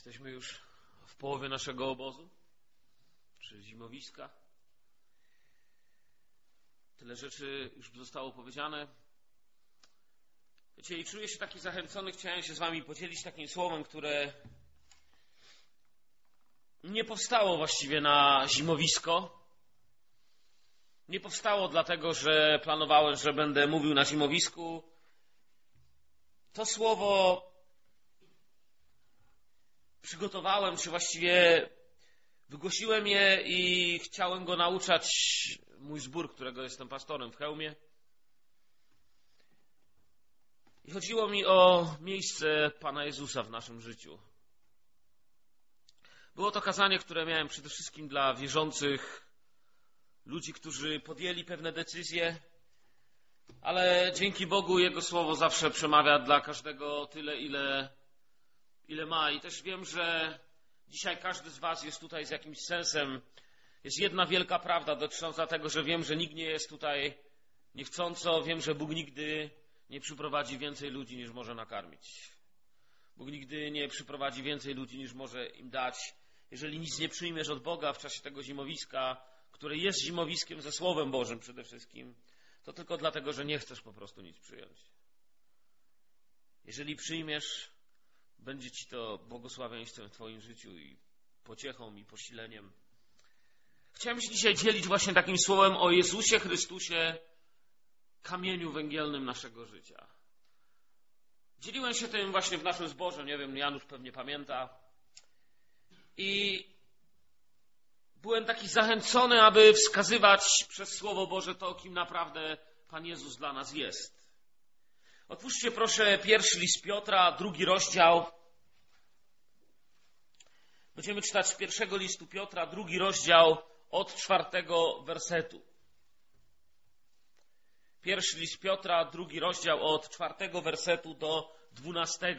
Jesteśmy już w połowie naszego obozu, czy zimowiska. Tyle rzeczy już zostało powiedziane. Wiecie, i czuję się taki zachęcony, chciałem się z wami podzielić takim słowem, które nie powstało właściwie na zimowisko. Nie powstało dlatego, że planowałem, że będę mówił na zimowisku. To słowo przygotowałem, czy właściwie wygłosiłem je i chciałem go nauczać mój zbór, którego jestem pastorem w Chełmie. I chodziło mi o miejsce Pana Jezusa w naszym życiu. Było to kazanie, które miałem przede wszystkim dla wierzących ludzi, którzy podjęli pewne decyzje, ale dzięki Bogu Jego Słowo zawsze przemawia dla każdego tyle, ile ma. I też wiem, że dzisiaj każdy z was jest tutaj z jakimś sensem. Jest jedna wielka prawda dotycząca tego, że wiem, że nikt nie jest tutaj niechcąco. Wiem, że Bóg nigdy nie przyprowadzi więcej ludzi, niż może nakarmić. Bóg nigdy nie przyprowadzi więcej ludzi, niż może im dać. Jeżeli nic nie przyjmiesz od Boga w czasie tego zimowiska, które jest zimowiskiem ze Słowem Bożym przede wszystkim, to tylko dlatego, że nie chcesz po prostu nic przyjąć. Jeżeli przyjmiesz, będzie ci to błogosławieństwem w twoim życiu i pociechą i posileniem. Chciałem się dzisiaj dzielić właśnie takim słowem o Jezusie Chrystusie, kamieniu węgielnym naszego życia. Dzieliłem się tym właśnie w naszym zborze, nie wiem, Janusz pewnie pamięta. I byłem taki zachęcony, aby wskazywać przez Słowo Boże to, kim naprawdę Pan Jezus dla nas jest. Otwórzcie proszę pierwszy list Piotra, 2 rozdział. Będziemy czytać z pierwszego listu Piotra, 2 rozdział od 4 wersetu. Pierwszy list Piotra, 2 rozdział od 4 wersetu do 12.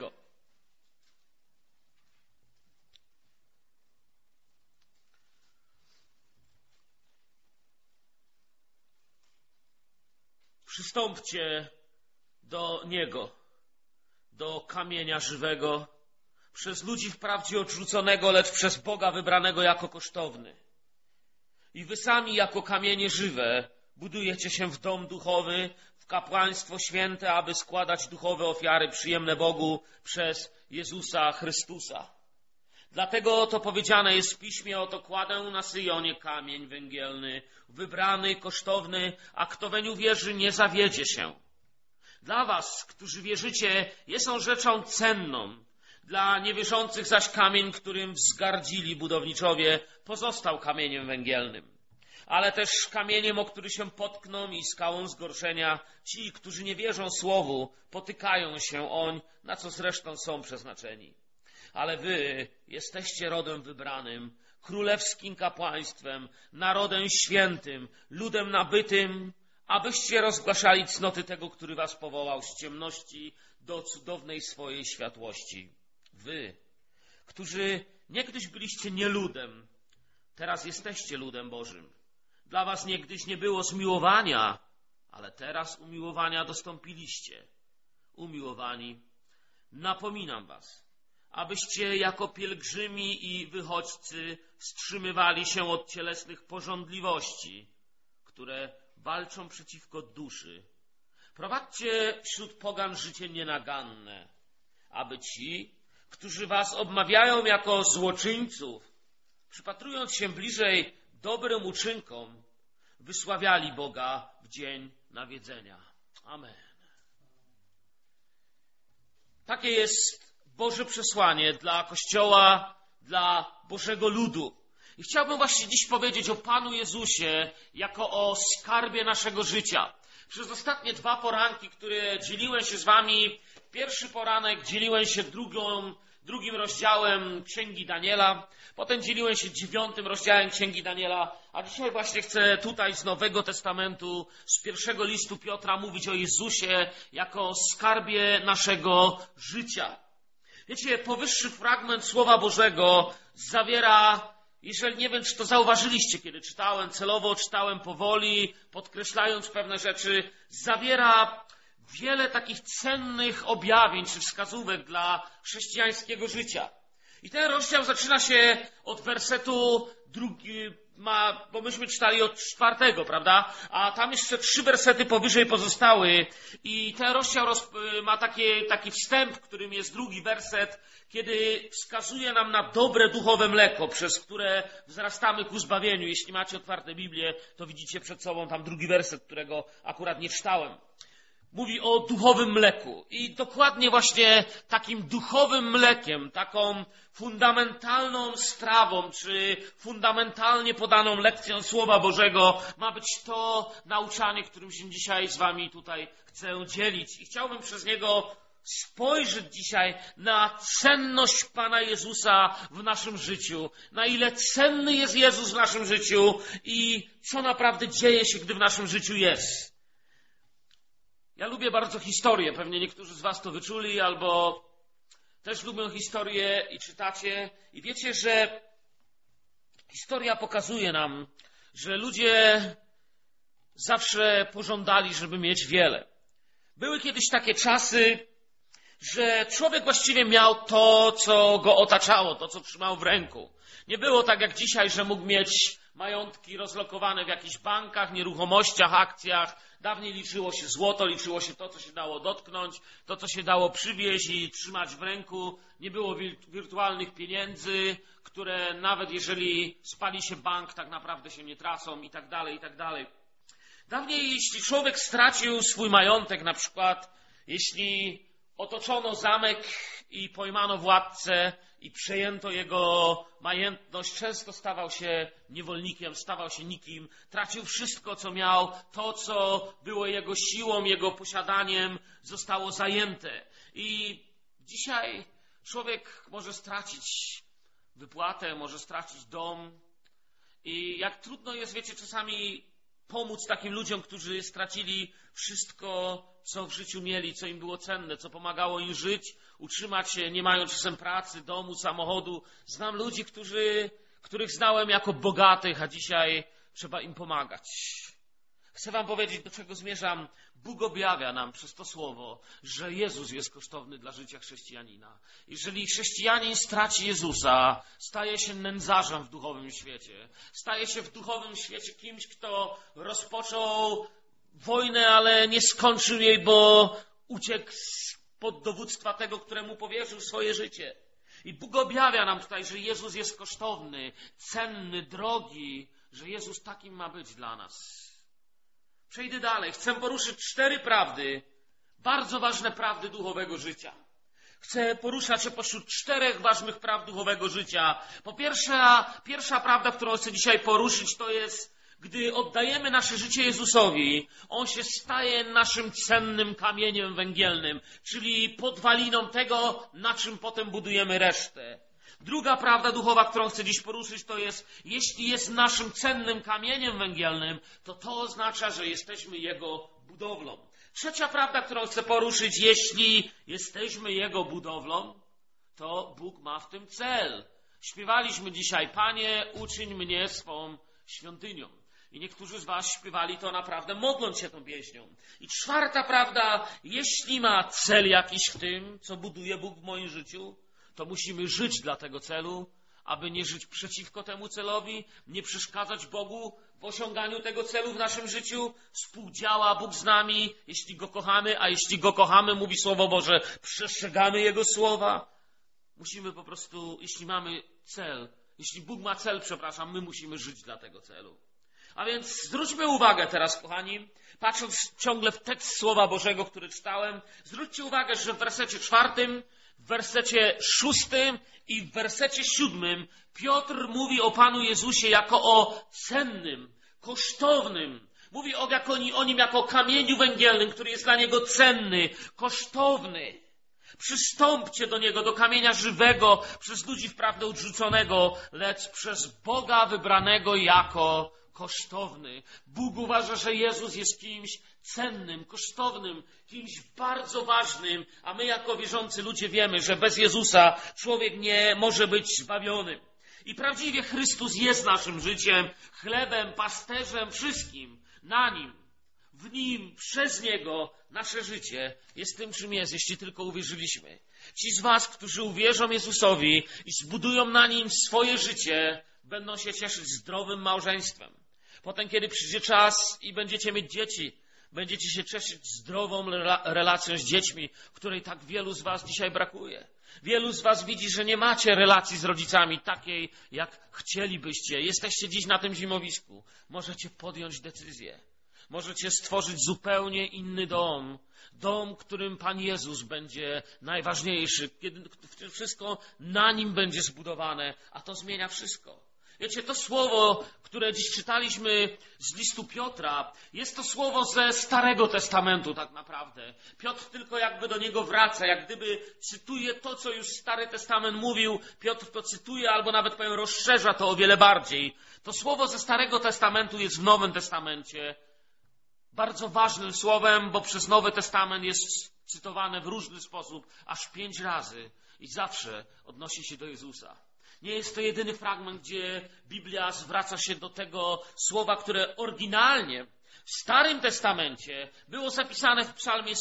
Przystąpcie do Niego, do kamienia żywego, przez ludzi wprawdzie odrzuconego, lecz przez Boga wybranego jako kosztowny. I wy sami jako kamienie żywe budujecie się w dom duchowy, w kapłaństwo święte, aby składać duchowe ofiary przyjemne Bogu przez Jezusa Chrystusa. Dlatego to powiedziane jest w Piśmie: oto kładę na Syjonie kamień węgielny, wybrany, kosztowny, a kto weń uwierzy, nie zawiedzie się. Dla was, którzy wierzycie, jest on rzeczą cenną. Dla niewierzących zaś kamień, którym wzgardzili budowniczowie, pozostał kamieniem węgielnym. Ale też kamieniem, o który się potkną, i skałą zgorszenia, ci, którzy nie wierzą słowu, potykają się oń, na co zresztą są przeznaczeni. Ale wy jesteście rodem wybranym, królewskim kapłaństwem, narodem świętym, ludem nabytym, abyście rozgłaszali cnoty tego, który was powołał z ciemności do cudownej swojej światłości. Wy, którzy niegdyś byliście nieludem, teraz jesteście ludem Bożym. Dla was niegdyś nie było zmiłowania, ale teraz umiłowania dostąpiliście. Umiłowani, napominam was, abyście jako pielgrzymi i wychodźcy wstrzymywali się od cielesnych pożądliwości, które walczą przeciwko duszy. Prowadźcie wśród pogan życie nienaganne, aby ci, którzy was obmawiają jako złoczyńców, przypatrując się bliżej dobrym uczynkom, wysławiali Boga w dzień nawiedzenia. Amen. Takie jest Boże przesłanie dla Kościoła, dla Bożego ludu. I chciałbym właśnie dziś powiedzieć o Panu Jezusie jako o skarbie naszego życia. Przez ostatnie 2 poranki, które dzieliłem się z wami, pierwszy poranek dzieliłem się drugim rozdziałem Księgi Daniela, potem dzieliłem się 9 rozdziałem Księgi Daniela, a dzisiaj właśnie chcę tutaj z Nowego Testamentu, z pierwszego listu Piotra mówić o Jezusie jako skarbie naszego życia. Wiecie, powyższy fragment Słowa Bożego zawiera, jeżeli nie wiem, czy to zauważyliście, kiedy czytałem, celowo czytałem powoli, podkreślając pewne rzeczy, zawiera wiele takich cennych objawień czy wskazówek dla chrześcijańskiego życia. I ten rozdział zaczyna się od wersetu bo myśmy czytali od 4, prawda? A tam jeszcze 3 wersety powyżej pozostały. I ten rozdział ma taki wstęp, którym jest 2 werset, kiedy wskazuje nam na dobre duchowe mleko, przez które wzrastamy ku zbawieniu. Jeśli macie otwarte Biblię, to widzicie przed sobą tam 2 werset, którego akurat nie czytałem. Mówi o duchowym mleku. I dokładnie właśnie takim duchowym mlekiem, taką fundamentalną strawą, czy fundamentalnie podaną lekcją Słowa Bożego ma być to nauczanie, którym się dzisiaj z wami tutaj chcę dzielić. I chciałbym przez niego spojrzeć dzisiaj na cenność Pana Jezusa w naszym życiu. Na ile cenny jest Jezus w naszym życiu i co naprawdę dzieje się, gdy w naszym życiu jest. Ja lubię bardzo historię, pewnie niektórzy z was to wyczuli, albo też lubią historię i czytacie. I wiecie, że historia pokazuje nam, że ludzie zawsze pożądali, żeby mieć wiele. Były kiedyś takie czasy, że człowiek właściwie miał to, co go otaczało, to, co trzymał w ręku. Nie było tak jak dzisiaj, że mógł mieć majątki rozlokowane w jakichś bankach, nieruchomościach, akcjach. Dawniej liczyło się złoto, liczyło się to, co się dało dotknąć, to, co się dało przywieźć i trzymać w ręku. Nie było wirtualnych pieniędzy, które nawet jeżeli spali się bank, tak naprawdę się nie tracą i tak dalej, i tak dalej. Dawniej, jeśli człowiek stracił swój majątek, na przykład jeśli otoczono zamek i pojmano władcę i przejęto jego majętność, często stawał się niewolnikiem, stawał się nikim, tracił wszystko, co miał, to, co było jego siłą, jego posiadaniem, zostało zajęte. I dzisiaj człowiek może stracić wypłatę, może stracić dom. I jak trudno jest, wiecie, czasami pomóc takim ludziom, którzy stracili wszystko, co w życiu mieli, co im było cenne, co pomagało im żyć, utrzymać się, nie mają czasem pracy, domu, samochodu. Znam ludzi, których znałem jako bogatych, a dzisiaj trzeba im pomagać. Chcę wam powiedzieć, do czego zmierzam. Bóg objawia nam przez to słowo, że Jezus jest kosztowny dla życia chrześcijanina. Jeżeli chrześcijanin straci Jezusa, staje się nędzarzem w duchowym świecie. Staje się w duchowym świecie kimś, kto rozpoczął wojnę, ale nie skończył jej, bo uciekł spod dowództwa tego, któremu powierzył swoje życie. I Bóg objawia nam tutaj, że Jezus jest kosztowny, cenny, drogi, że Jezus takim ma być dla nas. Przejdę dalej. Chcę poruszyć 4 prawdy, bardzo ważne prawdy duchowego życia. Chcę poruszać się pośród 4 ważnych praw duchowego życia. Po pierwsza prawda, którą chcę dzisiaj poruszyć, to jest, gdy oddajemy nasze życie Jezusowi, On się staje naszym cennym kamieniem węgielnym, czyli podwaliną tego, na czym potem budujemy resztę. Druga prawda duchowa, którą chcę dziś poruszyć, to jest, jeśli jest naszym cennym kamieniem węgielnym, to oznacza, że jesteśmy Jego budowlą. Trzecia prawda, którą chcę poruszyć, jeśli jesteśmy Jego budowlą, to Bóg ma w tym cel. Śpiewaliśmy dzisiaj, Panie, uczyń mnie swą świątynią. I niektórzy z was śpiewali to naprawdę modląc się tą pieśnią. I 4. prawda, jeśli ma cel jakiś w tym, co buduje Bóg w moim życiu, to musimy żyć dla tego celu, aby nie żyć przeciwko temu celowi, nie przeszkadzać Bogu w osiąganiu tego celu w naszym życiu. Współdziała Bóg z nami, jeśli Go kochamy, a jeśli Go kochamy, mówi Słowo Boże, przestrzegamy Jego słowa. Musimy po prostu, jeśli mamy cel, jeśli Bóg ma cel, my musimy żyć dla tego celu. A więc zwróćmy uwagę teraz, kochani, patrząc ciągle w tekst Słowa Bożego, który czytałem, zwróćcie uwagę, że w wersecie 4, w wersecie 6 i w wersecie 7 Piotr mówi o Panu Jezusie jako o cennym, kosztownym. Mówi o Nim jako o kamieniu węgielnym, który jest dla Niego cenny, kosztowny. Przystąpcie do Niego, do kamienia żywego, przez ludzi wprawdzie odrzuconego, lecz przez Boga wybranego jako kosztowny. Bóg uważa, że Jezus jest kimś cennym, kosztownym, kimś bardzo ważnym, a my jako wierzący ludzie wiemy, że bez Jezusa człowiek nie może być zbawiony. I prawdziwie Chrystus jest naszym życiem, chlebem, pasterzem, wszystkim. Na Nim, w Nim, przez Niego nasze życie jest tym, czym jest, jeśli tylko uwierzyliśmy. Ci z was, którzy uwierzą Jezusowi i zbudują na Nim swoje życie, będą się cieszyć zdrowym małżeństwem. Potem, kiedy przyjdzie czas i będziecie mieć dzieci, będziecie się cieszyć zdrową relacją z dziećmi, której tak wielu z was dzisiaj brakuje. Wielu z was widzi, że nie macie relacji z rodzicami takiej, jak chcielibyście. Jesteście dziś na tym zimowisku. Możecie podjąć decyzję. Możecie stworzyć zupełnie inny dom. Dom, którym Pan Jezus będzie najważniejszy. Kiedy wszystko na Nim będzie zbudowane, a to zmienia wszystko. Wiecie, to słowo, które dziś czytaliśmy z listu Piotra, jest to słowo ze Starego Testamentu tak naprawdę. Piotr tylko jakby do niego wraca, jak gdyby cytuje to, co już Stary Testament mówił. Piotr to cytuje albo nawet powiem rozszerza to o wiele bardziej. To słowo ze Starego Testamentu jest w Nowym Testamencie bardzo ważnym słowem, bo przez Nowy Testament jest cytowane w różny sposób, aż 5 razy i zawsze odnosi się do Jezusa. Nie jest to jedyny fragment, gdzie Biblia zwraca się do tego słowa, które oryginalnie w Starym Testamencie było zapisane w Psalmie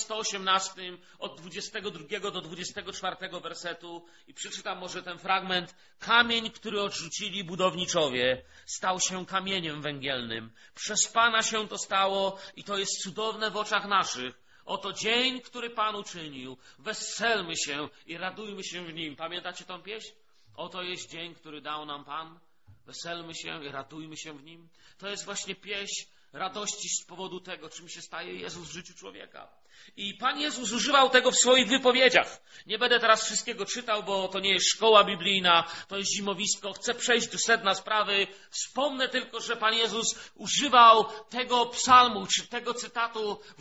118 od 22 do 24 wersetu i przeczytam może ten fragment. Kamień, który odrzucili budowniczowie, stał się kamieniem węgielnym. Przez Pana się to stało i to jest cudowne w oczach naszych. Oto dzień, który Pan uczynił. Weselmy się i radujmy się w nim. Pamiętacie tą pieśń? Oto jest dzień, który dał nam Pan. Weselmy się i radujmy się w nim. To jest właśnie pieśń radości z powodu tego, czym się staje Jezus w życiu człowieka. I Pan Jezus używał tego w swoich wypowiedziach. Nie będę teraz wszystkiego czytał, bo to nie jest szkoła biblijna, to jest zimowisko. Chcę przejść do sedna sprawy. Wspomnę tylko, że Pan Jezus używał tego psalmu, czy tego cytatu w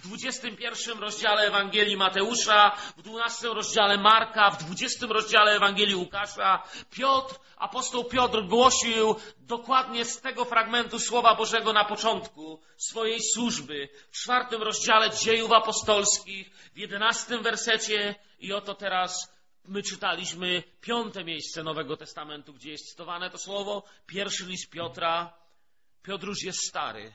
21 rozdziale Ewangelii Mateusza, w 12 rozdziale Marka, w 20 rozdziale Ewangelii Łukasza. Apostoł Piotr głosił dokładnie z tego fragmentu Słowa Bożego na początku swojej służby. W 4 rozdziale Dziejów Apostolskich, w 11 wersecie i oto teraz my czytaliśmy 5 miejsce Nowego Testamentu, gdzie jest cytowane to słowo. 1 list Piotra. Piotr już jest stary.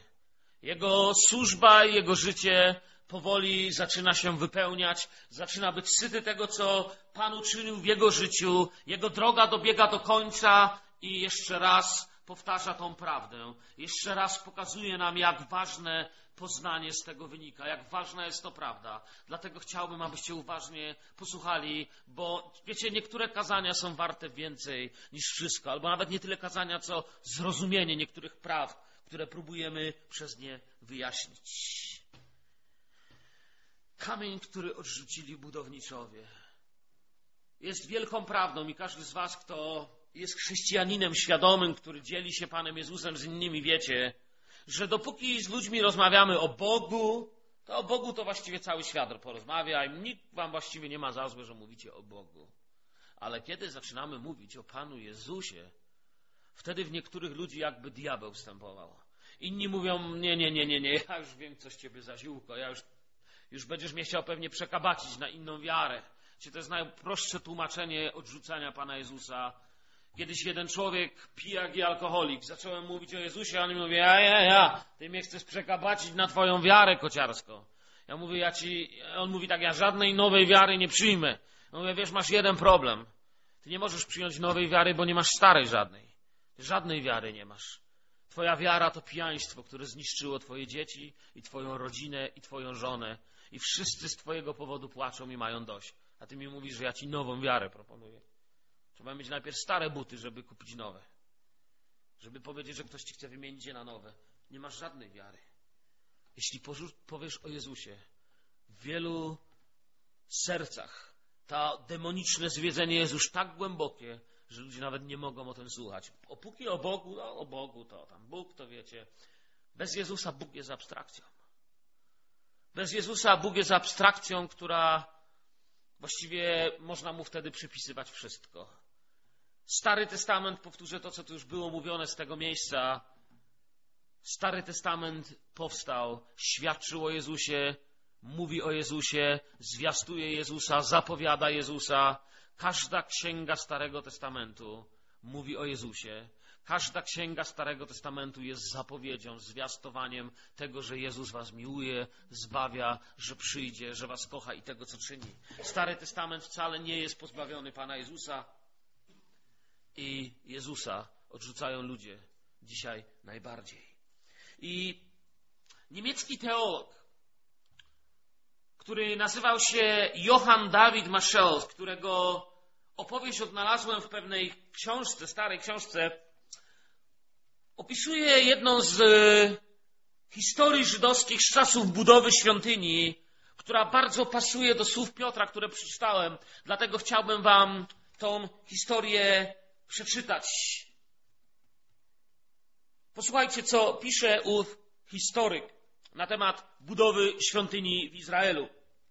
Jego służba i jego życie powoli zaczyna się wypełniać, zaczyna być syty tego, co Pan uczynił w jego życiu. Jego droga dobiega do końca i jeszcze raz powtarza tą prawdę. Jeszcze raz pokazuje nam, jak ważne poznanie z tego wynika, jak ważna jest to prawda. Dlatego chciałbym, abyście uważnie posłuchali, bo wiecie, niektóre kazania są warte więcej niż wszystko, albo nawet nie tyle kazania, co zrozumienie niektórych praw, które próbujemy przez nie wyjaśnić. Kamień, który odrzucili budowniczowie, jest wielką prawdą i każdy z was, kto jest chrześcijaninem świadomym, który dzieli się Panem Jezusem z innymi, wiecie, że dopóki z ludźmi rozmawiamy o Bogu, to właściwie cały świat porozmawia i nikt wam właściwie nie ma za złe, że mówicie o Bogu. Ale kiedy zaczynamy mówić o Panu Jezusie, wtedy w niektórych ludzi jakby diabeł wstępował. Inni mówią, nie, ja już wiem, co z ciebie za ziółko, już będziesz mnie chciał pewnie przekabacić na inną wiarę. To jest najprostsze tłumaczenie odrzucania Pana Jezusa. Kiedyś jeden człowiek, pijak i alkoholik, zacząłem mówić o Jezusie, a on mi mówi, ty mnie chcesz przekabacić na twoją wiarę, kociarsko. Ja mówię, on mówi tak, ja żadnej nowej wiary nie przyjmę. Ja mówię, wiesz, masz jeden problem. Ty nie możesz przyjąć nowej wiary, bo nie masz starej żadnej. Ty żadnej wiary nie masz. Twoja wiara to pijaństwo, które zniszczyło twoje dzieci i twoją rodzinę i twoją żonę. I wszyscy z twojego powodu płaczą i mają dość. A ty mi mówisz, że ja ci nową wiarę proponuję. Trzeba mieć najpierw stare buty, żeby kupić nowe. Żeby powiedzieć, że ktoś ci chce wymienić je na nowe. Nie masz żadnej wiary. Jeśli powiesz o Jezusie, w wielu sercach to demoniczne zwiedzenie jest już tak głębokie, że ludzie nawet nie mogą o tym słuchać. Opóki o Bogu to tam Bóg, to wiecie. Bez Jezusa Bóg jest abstrakcją. Bez Jezusa Bóg jest abstrakcją, która właściwie można mu wtedy przypisywać wszystko. Stary Testament, powtórzę to, co tu już było mówione z tego miejsca. Stary Testament powstał, świadczył o Jezusie, mówi o Jezusie, zwiastuje Jezusa, zapowiada Jezusa. Każda księga Starego Testamentu mówi o Jezusie. Każda księga Starego Testamentu jest zapowiedzią, zwiastowaniem tego, że Jezus was miłuje, zbawia, że przyjdzie, że was kocha i tego, co czyni. Stary Testament wcale nie jest pozbawiony Pana Jezusa i Jezusa odrzucają ludzie dzisiaj najbardziej. I niemiecki teolog, który nazywał się Johann David Maschel, którego opowieść odnalazłem w pewnej książce, starej książce, opisuje jedną z historii żydowskich z czasów budowy świątyni, która bardzo pasuje do słów Piotra, które przeczytałem. Dlatego chciałbym wam tą historię przeczytać. Posłuchajcie, co pisze ów historyk na temat budowy świątyni w Izraelu.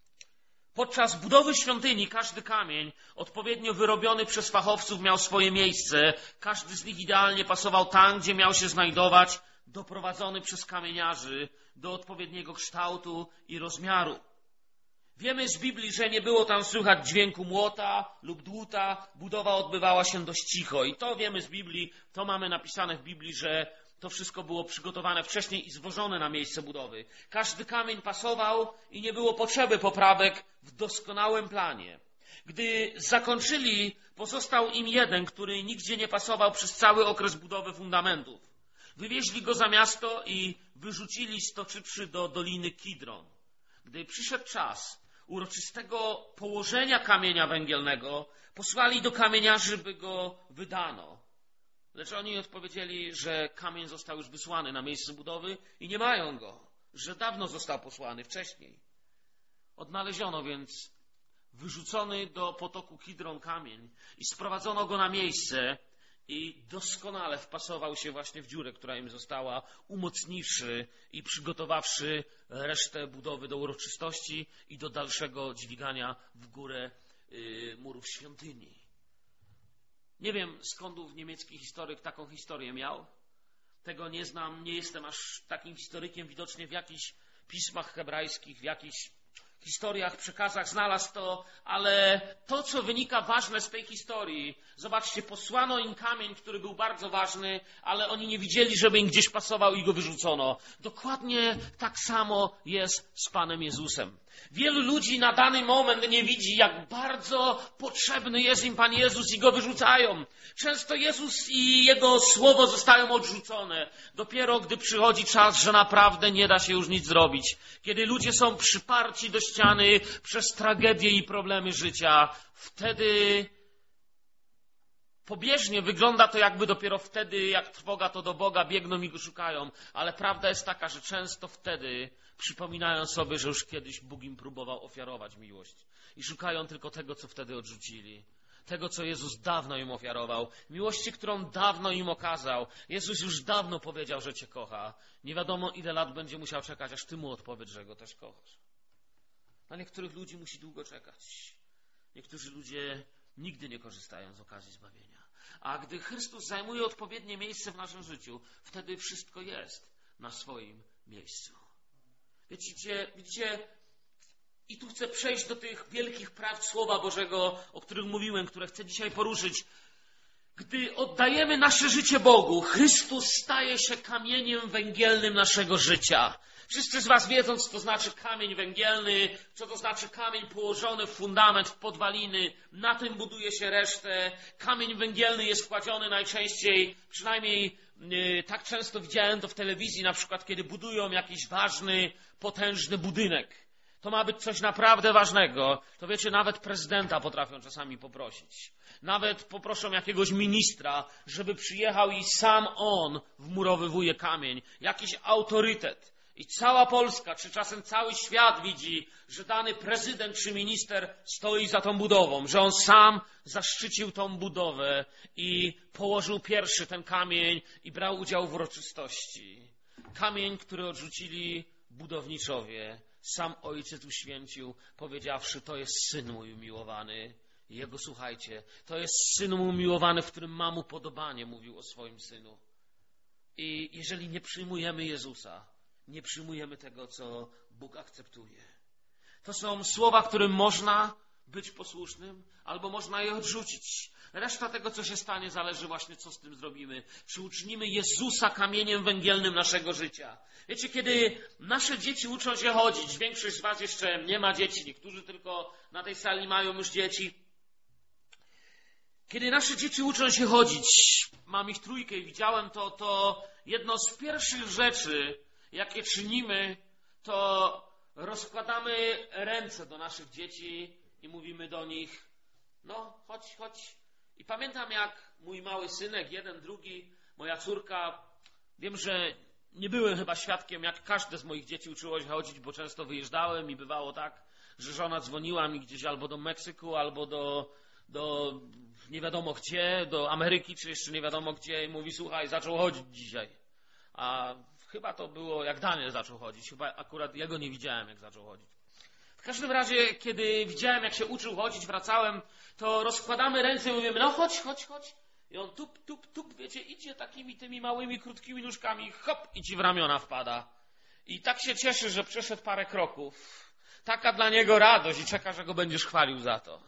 Podczas budowy świątyni każdy kamień odpowiednio wyrobiony przez fachowców miał swoje miejsce. Każdy z nich idealnie pasował tam, gdzie miał się znajdować, doprowadzony przez kamieniarzy do odpowiedniego kształtu i rozmiaru. Wiemy z Biblii, że nie było tam słychać dźwięku młota lub dłuta. Budowa odbywała się dość cicho. I to wiemy z Biblii, to mamy napisane w Biblii, że to wszystko było przygotowane wcześniej i zwożone na miejsce budowy. Każdy kamień pasował i nie było potrzeby poprawek w doskonałym planie. Gdy zakończyli, pozostał im jeden, który nigdzie nie pasował przez cały okres budowy fundamentów. Wywieźli go za miasto i wyrzucili, stoczywszy do Doliny Kidron. Gdy przyszedł czas uroczystego położenia kamienia węgielnego, posłali do kamieniarzy, by go wydano. Lecz oni odpowiedzieli, że kamień został już wysłany na miejsce budowy i nie mają go, że dawno został posłany wcześniej. Odnaleziono więc wyrzucony do potoku Kidron kamień i sprowadzono go na miejsce i doskonale wpasował się właśnie w dziurę, która im została, umocniwszy i przygotowawszy resztę budowy do uroczystości i do dalszego dźwigania w górę murów świątyni. Nie wiem, skąd ów niemiecki historyk taką historię miał. Tego nie znam, nie jestem aż takim historykiem. Widocznie w jakichś pismach hebrajskich, w jakichś historiach, przekazach znalazł to, ale to, co wynika ważne z tej historii, zobaczcie, posłano im kamień, który był bardzo ważny, ale oni nie widzieli, żeby im gdzieś pasował i go wyrzucono. Dokładnie tak samo jest z Panem Jezusem. Wielu ludzi na dany moment nie widzi, jak bardzo potrzebny jest im Pan Jezus i go wyrzucają. Często Jezus i Jego Słowo zostają odrzucone. Dopiero gdy przychodzi czas, że naprawdę nie da się już nic zrobić. Kiedy ludzie są przyparci do ściany przez tragedie i problemy życia, wtedy pobieżnie wygląda to, jakby dopiero wtedy, jak trwoga, to do Boga biegną i go szukają. Ale prawda jest taka, że często wtedy przypominają sobie, że już kiedyś Bóg im próbował ofiarować miłość. I szukają tylko tego, co wtedy odrzucili. Tego, co Jezus dawno im ofiarował. Miłości, którą dawno im okazał. Jezus już dawno powiedział, że Cię kocha. Nie wiadomo, ile lat będzie musiał czekać, aż Ty mu odpowiedz, że go też kochasz. Na niektórych ludzi musi długo czekać. Niektórzy ludzie nigdy nie korzystają z okazji zbawienia. A gdy Chrystus zajmuje odpowiednie miejsce w naszym życiu, wtedy wszystko jest na swoim miejscu. Widzicie, i tu chcę przejść do tych wielkich prawd Słowa Bożego, o których mówiłem, które chcę dzisiaj poruszyć. Gdy oddajemy nasze życie Bogu, Chrystus staje się kamieniem węgielnym naszego życia. Wszyscy z was wiedzą, co to znaczy kamień węgielny, co to znaczy kamień położony w fundament, w podwaliny. Na tym buduje się resztę. Kamień węgielny jest kładziony najczęściej, przynajmniej tak często widziałem to w telewizji, na przykład kiedy budują jakiś ważny, potężny budynek. To ma być coś naprawdę ważnego. To wiecie, nawet prezydenta potrafią czasami poprosić. Nawet poproszą jakiegoś ministra, żeby przyjechał i sam on wmurowywuje kamień. Jakiś autorytet. I cała Polska, czy czasem cały świat widzi, że dany prezydent czy minister stoi za tą budową, że on sam zaszczycił tą budowę i położył pierwszy ten kamień i brał udział w uroczystości. Kamień, który odrzucili budowniczowie. Sam Ojciec uświęcił, powiedziawszy, to jest Syn mój umiłowany. Jego słuchajcie, to jest Syn mój umiłowany, w którym mam upodobanie, mówił o swoim Synu. I jeżeli nie przyjmujemy Jezusa, nie przyjmujemy tego, co Bóg akceptuje. To są słowa, którym można być posłusznym, albo można je odrzucić. Reszta tego, co się stanie, zależy właśnie, co z tym zrobimy. Czy uczynimy Jezusa kamieniem węgielnym naszego życia? Wiecie, kiedy nasze dzieci uczą się chodzić, większość z was jeszcze nie ma dzieci, niektórzy tylko na tej sali mają już dzieci. Kiedy nasze dzieci uczą się chodzić, mam ich 3 i widziałem to jedno z pierwszych rzeczy, jakie czynimy, to rozkładamy ręce do naszych dzieci i mówimy do nich, no chodź, chodź. I pamiętam, jak mój mały synek, jeden, drugi, moja córka, wiem, że nie byłem chyba świadkiem, jak każde z moich dzieci uczyło się chodzić, bo często wyjeżdżałem i bywało tak, że żona dzwoniła mi gdzieś albo do Meksyku, albo do nie wiadomo gdzie, do Ameryki, czy jeszcze nie wiadomo gdzie i mówi, słuchaj, zaczął chodzić dzisiaj. A chyba to było, jak Daniel zaczął chodzić. Chyba akurat ja go nie widziałem, jak zaczął chodzić. W każdym razie, kiedy widziałem, jak się uczył chodzić, wracałem, to rozkładamy ręce i mówimy, no chodź, chodź, chodź. I on tup, wiecie, idzie takimi tymi małymi, krótkimi nóżkami, hop, i ci w ramiona wpada. I tak się cieszy, że przeszedł parę kroków. Taka dla niego radość i czeka, że go będziesz chwalił za to.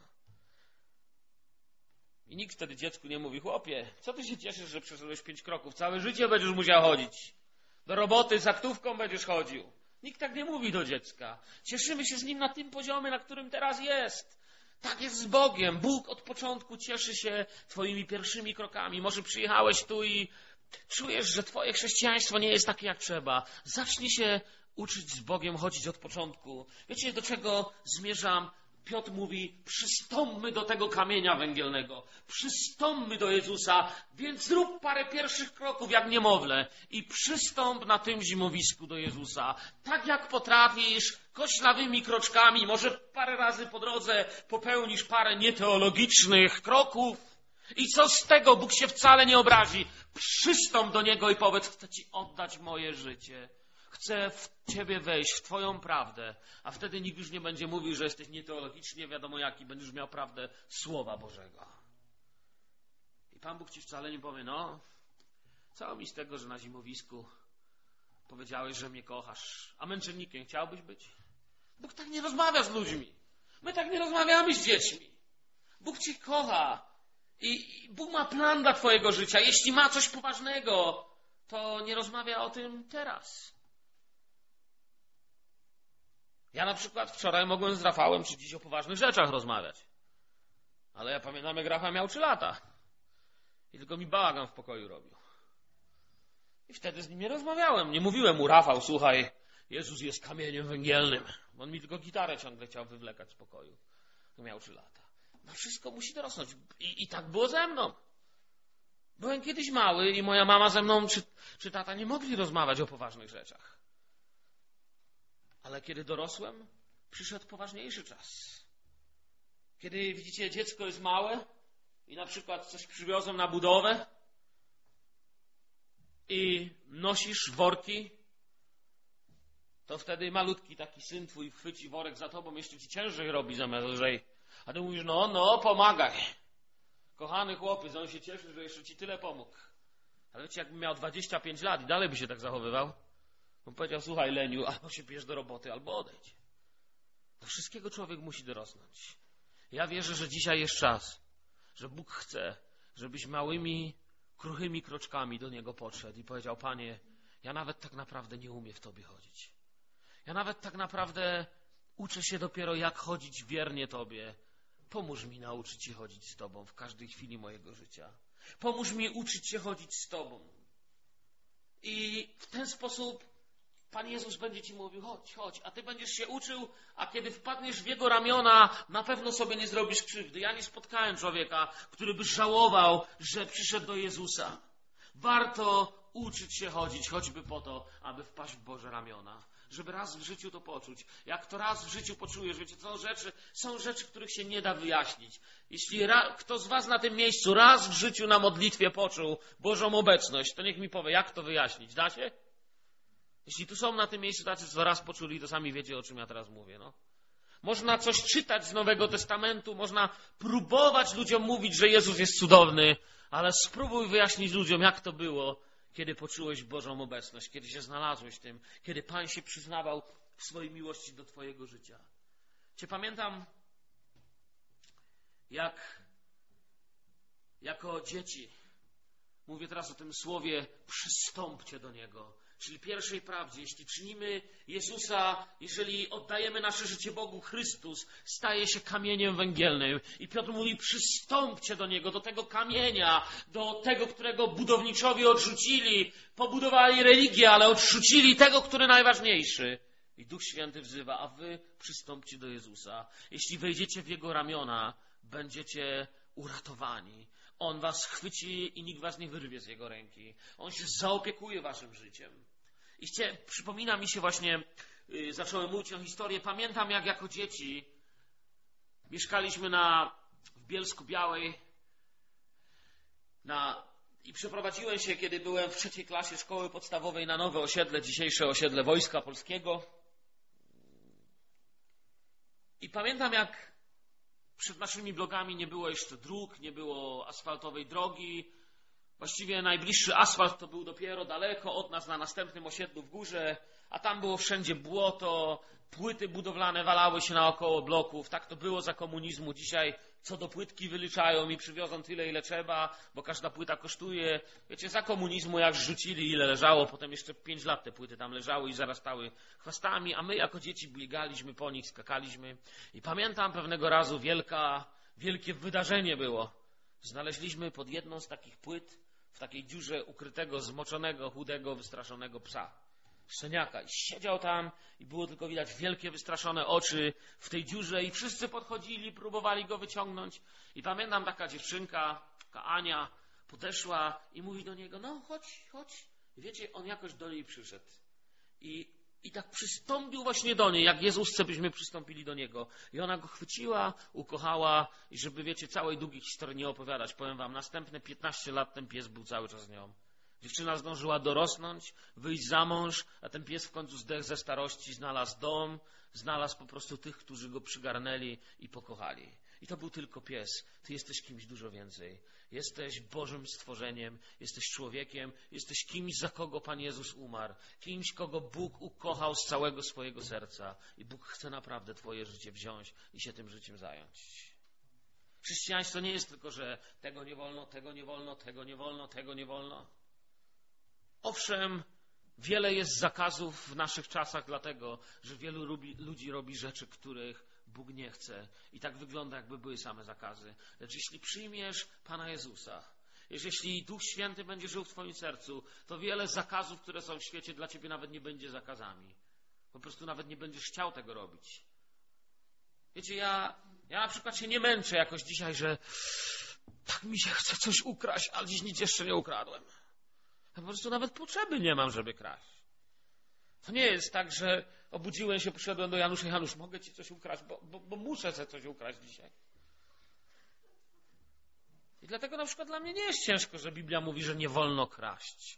I nikt wtedy dziecku nie mówi, chłopie, co ty się cieszysz, że przeszedłeś 5 kroków? Całe życie będziesz musiał chodzić. Do roboty z aktówką będziesz chodził. Nikt tak nie mówi do dziecka. Cieszymy się z nim na tym poziomie, na którym teraz jest. Tak jest z Bogiem. Bóg od początku cieszy się twoimi pierwszymi krokami. Może przyjechałeś tu i czujesz, że twoje chrześcijaństwo nie jest takie jak trzeba. Zacznij się uczyć z Bogiem chodzić od początku. Wiecie, do czego zmierzam? Piotr mówi, przystąpmy do tego kamienia węgielnego, przystąpmy do Jezusa, więc zrób parę pierwszych kroków jak niemowlę i przystąp na tym zimowisku do Jezusa. Tak jak potrafisz, koślawymi kroczkami, może parę razy po drodze popełnisz parę nieteologicznych kroków. I co z tego? Bóg się wcale nie obrazi. Przystąp do Niego i powiedz, chcę Ci oddać moje życie. Chcę w Ciebie wejść, w Twoją prawdę, a wtedy nikt już nie będzie mówił, że jesteś nieteologicznie, wiadomo jaki, będziesz miał prawdę Słowa Bożego. I Pan Bóg Ci wcale nie powie, no, co mi z tego, że na zimowisku powiedziałeś, że mnie kochasz, a męczennikiem chciałbyś być? Bóg tak nie rozmawia z ludźmi. My tak nie rozmawiamy z dziećmi. Bóg Cię kocha i Bóg ma plan dla Twojego życia. Jeśli ma coś poważnego, to nie rozmawia o tym teraz. Ja na przykład wczoraj mogłem z Rafałem czy dziś o poważnych rzeczach rozmawiać. Ale ja pamiętam, jak Rafał miał 3 lata. I tylko mi bałagan w pokoju robił. I wtedy z nim nie rozmawiałem. Nie mówiłem mu, Rafał, słuchaj, Jezus jest kamieniem węgielnym. On mi tylko gitarę ciągle chciał wywlekać z pokoju. To miał 3 lata. No wszystko musi dorosnąć. I tak było ze mną. Byłem kiedyś mały i moja mama ze mną czy tata nie mogli rozmawiać o poważnych rzeczach. Ale kiedy dorosłem, przyszedł poważniejszy czas. Kiedy, widzicie, dziecko jest małe i na przykład coś przywiozą na budowę i nosisz worki, to wtedy malutki taki syn twój chwyci worek za tobą, jeszcze ci ciężej robi zamiast lżej. A ty mówisz, no, pomagaj. Kochany chłopiec, on się cieszy, że jeszcze ci tyle pomógł. Ale wiecie, jakby miał 25 lat i dalej by się tak zachowywał, on powiedział, słuchaj Leniu, albo się bierz do roboty, albo odejdź. Do wszystkiego człowiek musi dorosnąć. Ja wierzę, że dzisiaj jest czas, że Bóg chce, żebyś małymi, kruchymi kroczkami do Niego podszedł i powiedział, Panie, ja nawet tak naprawdę nie umiem w Tobie chodzić. Ja nawet tak naprawdę uczę się dopiero, jak chodzić wiernie Tobie. Pomóż mi nauczyć się chodzić z Tobą w każdej chwili mojego życia. Pomóż mi uczyć się chodzić z Tobą. I w ten sposób Pan Jezus będzie Ci mówił, chodź, a Ty będziesz się uczył, a kiedy wpadniesz w Jego ramiona, na pewno sobie nie zrobisz krzywdy. Ja nie spotkałem człowieka, który by żałował, że przyszedł do Jezusa. Warto uczyć się chodzić, choćby po to, aby wpaść w Boże ramiona. Żeby raz w życiu to poczuć. Jak to raz w życiu poczujesz, wiecie, są rzeczy, których się nie da wyjaśnić. Jeśli kto z was na tym miejscu raz w życiu na modlitwie poczuł Bożą obecność, to niech mi powie, jak to wyjaśnić. Da się? Jeśli tu są na tym miejscu tacy, co raz poczuli, to sami wiecie, o czym ja teraz mówię. No. Można coś czytać z Nowego Testamentu, można próbować ludziom mówić, że Jezus jest cudowny, ale spróbuj wyjaśnić ludziom, jak to było, kiedy poczułeś Bożą obecność, kiedy się znalazłeś w tym, kiedy Pan się przyznawał w swojej miłości do twojego życia. Pamiętam, jako dzieci. Mówię teraz o tym słowie przystąpcie do Niego. Czyli pierwszej prawdzie. Jeśli czynimy Jezusa, jeżeli oddajemy nasze życie Bogu, Chrystus staje się kamieniem węgielnym. I Piotr mówi, przystąpcie do Niego, do tego kamienia, do tego, którego budowniczowie odrzucili. Pobudowali religię, ale odrzucili tego, który najważniejszy. I Duch Święty wzywa, a wy przystąpcie do Jezusa. Jeśli wejdziecie w Jego ramiona, będziecie uratowani. On was chwyci i nikt was nie wyrwie z Jego ręki. On się zaopiekuje waszym życiem. I przypomina mi się właśnie, zacząłem mówić o historii. Pamiętam, jak jako dzieci mieszkaliśmy w Bielsku Białej i przeprowadziłem się, kiedy byłem w 3. klasie szkoły podstawowej, na nowe osiedle, dzisiejsze osiedle Wojska Polskiego. I pamiętam, jak przed naszymi blokami nie było jeszcze dróg, nie było asfaltowej drogi. Właściwie najbliższy asfalt to był dopiero daleko od nas, na następnym osiedlu w górze, a tam było wszędzie błoto, płyty budowlane walały się naokoło bloków. Tak to było za komunizmu. Dzisiaj co do płytki wyliczają i przywiozą tyle, ile trzeba, bo każda płyta kosztuje. Wiecie, za komunizmu jak rzucili, ile leżało, potem jeszcze 5 lat te płyty tam leżały i zarastały chwastami, a my jako dzieci biegaliśmy po nich, skakaliśmy. I pamiętam pewnego razu wielkie wydarzenie było. Znaleźliśmy pod jedną z takich płyt w takiej dziurze ukrytego, zmoczonego, chudego, wystraszonego psa. Szczeniaka. I siedział tam i było tylko widać wielkie, wystraszone oczy w tej dziurze i wszyscy podchodzili, próbowali go wyciągnąć. I pamiętam, taka dziewczynka, taka Ania, podeszła i mówi do niego, no chodź. I wiecie, on jakoś do niej przyszedł. I tak przystąpił właśnie do niej, jak Jezus chce, byśmy przystąpili do Niego. I ona go chwyciła, ukochała i żeby, wiecie, całej długiej historii nie opowiadać, powiem wam, następne 15 lat ten pies był cały czas z nią. Dziewczyna zdążyła dorosnąć, wyjść za mąż, a ten pies w końcu zdechł ze starości, znalazł dom, znalazł po prostu tych, którzy go przygarnęli i pokochali. I to był tylko pies. Ty jesteś kimś dużo więcej. Jesteś Bożym stworzeniem, jesteś człowiekiem, jesteś kimś, za kogo Pan Jezus umarł. Kimś, kogo Bóg ukochał z całego swojego serca. I Bóg chce naprawdę twoje życie wziąć i się tym życiem zająć. Chrześcijaństwo nie jest tylko, że tego nie wolno, tego nie wolno, tego nie wolno, tego nie wolno. Owszem, wiele jest zakazów w naszych czasach, dlatego, że wielu ludzi robi rzeczy, których Bóg nie chce. I tak wygląda, jakby były same zakazy. Lecz jeśli przyjmiesz Pana Jezusa, jeśli Duch Święty będzie żył w twoim sercu, to wiele zakazów, które są w świecie, dla ciebie nawet nie będzie zakazami. Po prostu nawet nie będziesz chciał tego robić. Wiecie, ja na przykład się nie męczę jakoś dzisiaj, że tak mi się chce coś ukraść, ale dziś nic jeszcze nie ukradłem. Ja po prostu nawet potrzeby nie mam, żeby kraść. To nie jest tak, że obudziłem się, poszedłem do Janusza. Janusz, mogę ci coś ukraść, bo muszę sobie coś ukraść dzisiaj. I dlatego na przykład dla mnie nie jest ciężko, że Biblia mówi, że nie wolno kraść.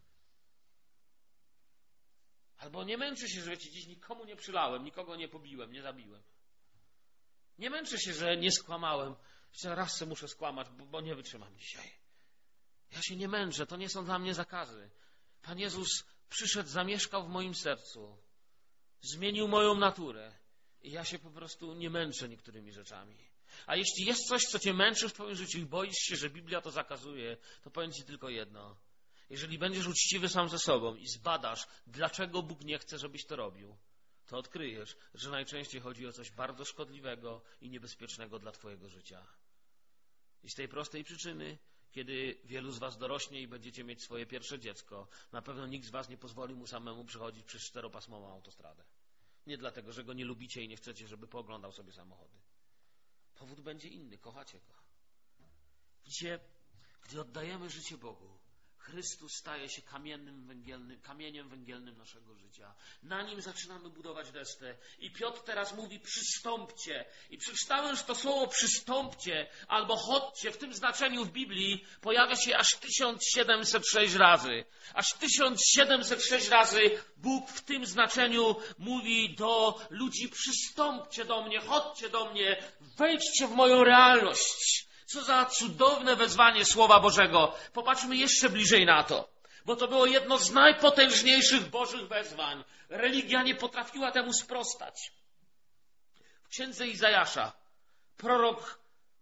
Albo nie męczę się, że dziś nikomu nie przylałem, nikogo nie pobiłem, nie zabiłem. Nie męczę się, że nie skłamałem. Jeszcze raz se muszę skłamać, bo nie wytrzymam dzisiaj. Ja się nie męczę, to nie są dla mnie zakazy. Pan Jezus przyszedł, zamieszkał w moim sercu, zmienił moją naturę i ja się po prostu nie męczę niektórymi rzeczami. A jeśli jest coś, co cię męczy w twoim życiu i boisz się, że Biblia to zakazuje, to powiem ci tylko jedno. Jeżeli będziesz uczciwy sam ze sobą i zbadasz, dlaczego Bóg nie chce, żebyś to robił, to odkryjesz, że najczęściej chodzi o coś bardzo szkodliwego i niebezpiecznego dla twojego życia. I z tej prostej przyczyny, kiedy wielu z was dorośnie i będziecie mieć swoje pierwsze dziecko, na pewno nikt z was nie pozwoli mu samemu przechodzić przez 4-pasmową autostradę. Nie dlatego, że go nie lubicie i nie chcecie, żeby pooglądał sobie samochody. Powód będzie inny, kochacie go. Widzicie, gdy oddajemy życie Bogu, Chrystus staje się kamieniem węgielnym naszego życia. Na nim zaczynamy budować resztę. I Piotr teraz mówi, przystąpcie. I przeczytałem, że to słowo przystąpcie albo chodźcie w tym znaczeniu w Biblii pojawia się aż 1706 razy. Aż 1706 razy Bóg w tym znaczeniu mówi do ludzi, przystąpcie do mnie, chodźcie do mnie, wejdźcie w moją realność. Co za cudowne wezwanie Słowa Bożego. Popatrzmy jeszcze bliżej na to, bo to było jedno z najpotężniejszych Bożych wezwań. Religia nie potrafiła temu sprostać. W księdze Izajasza prorok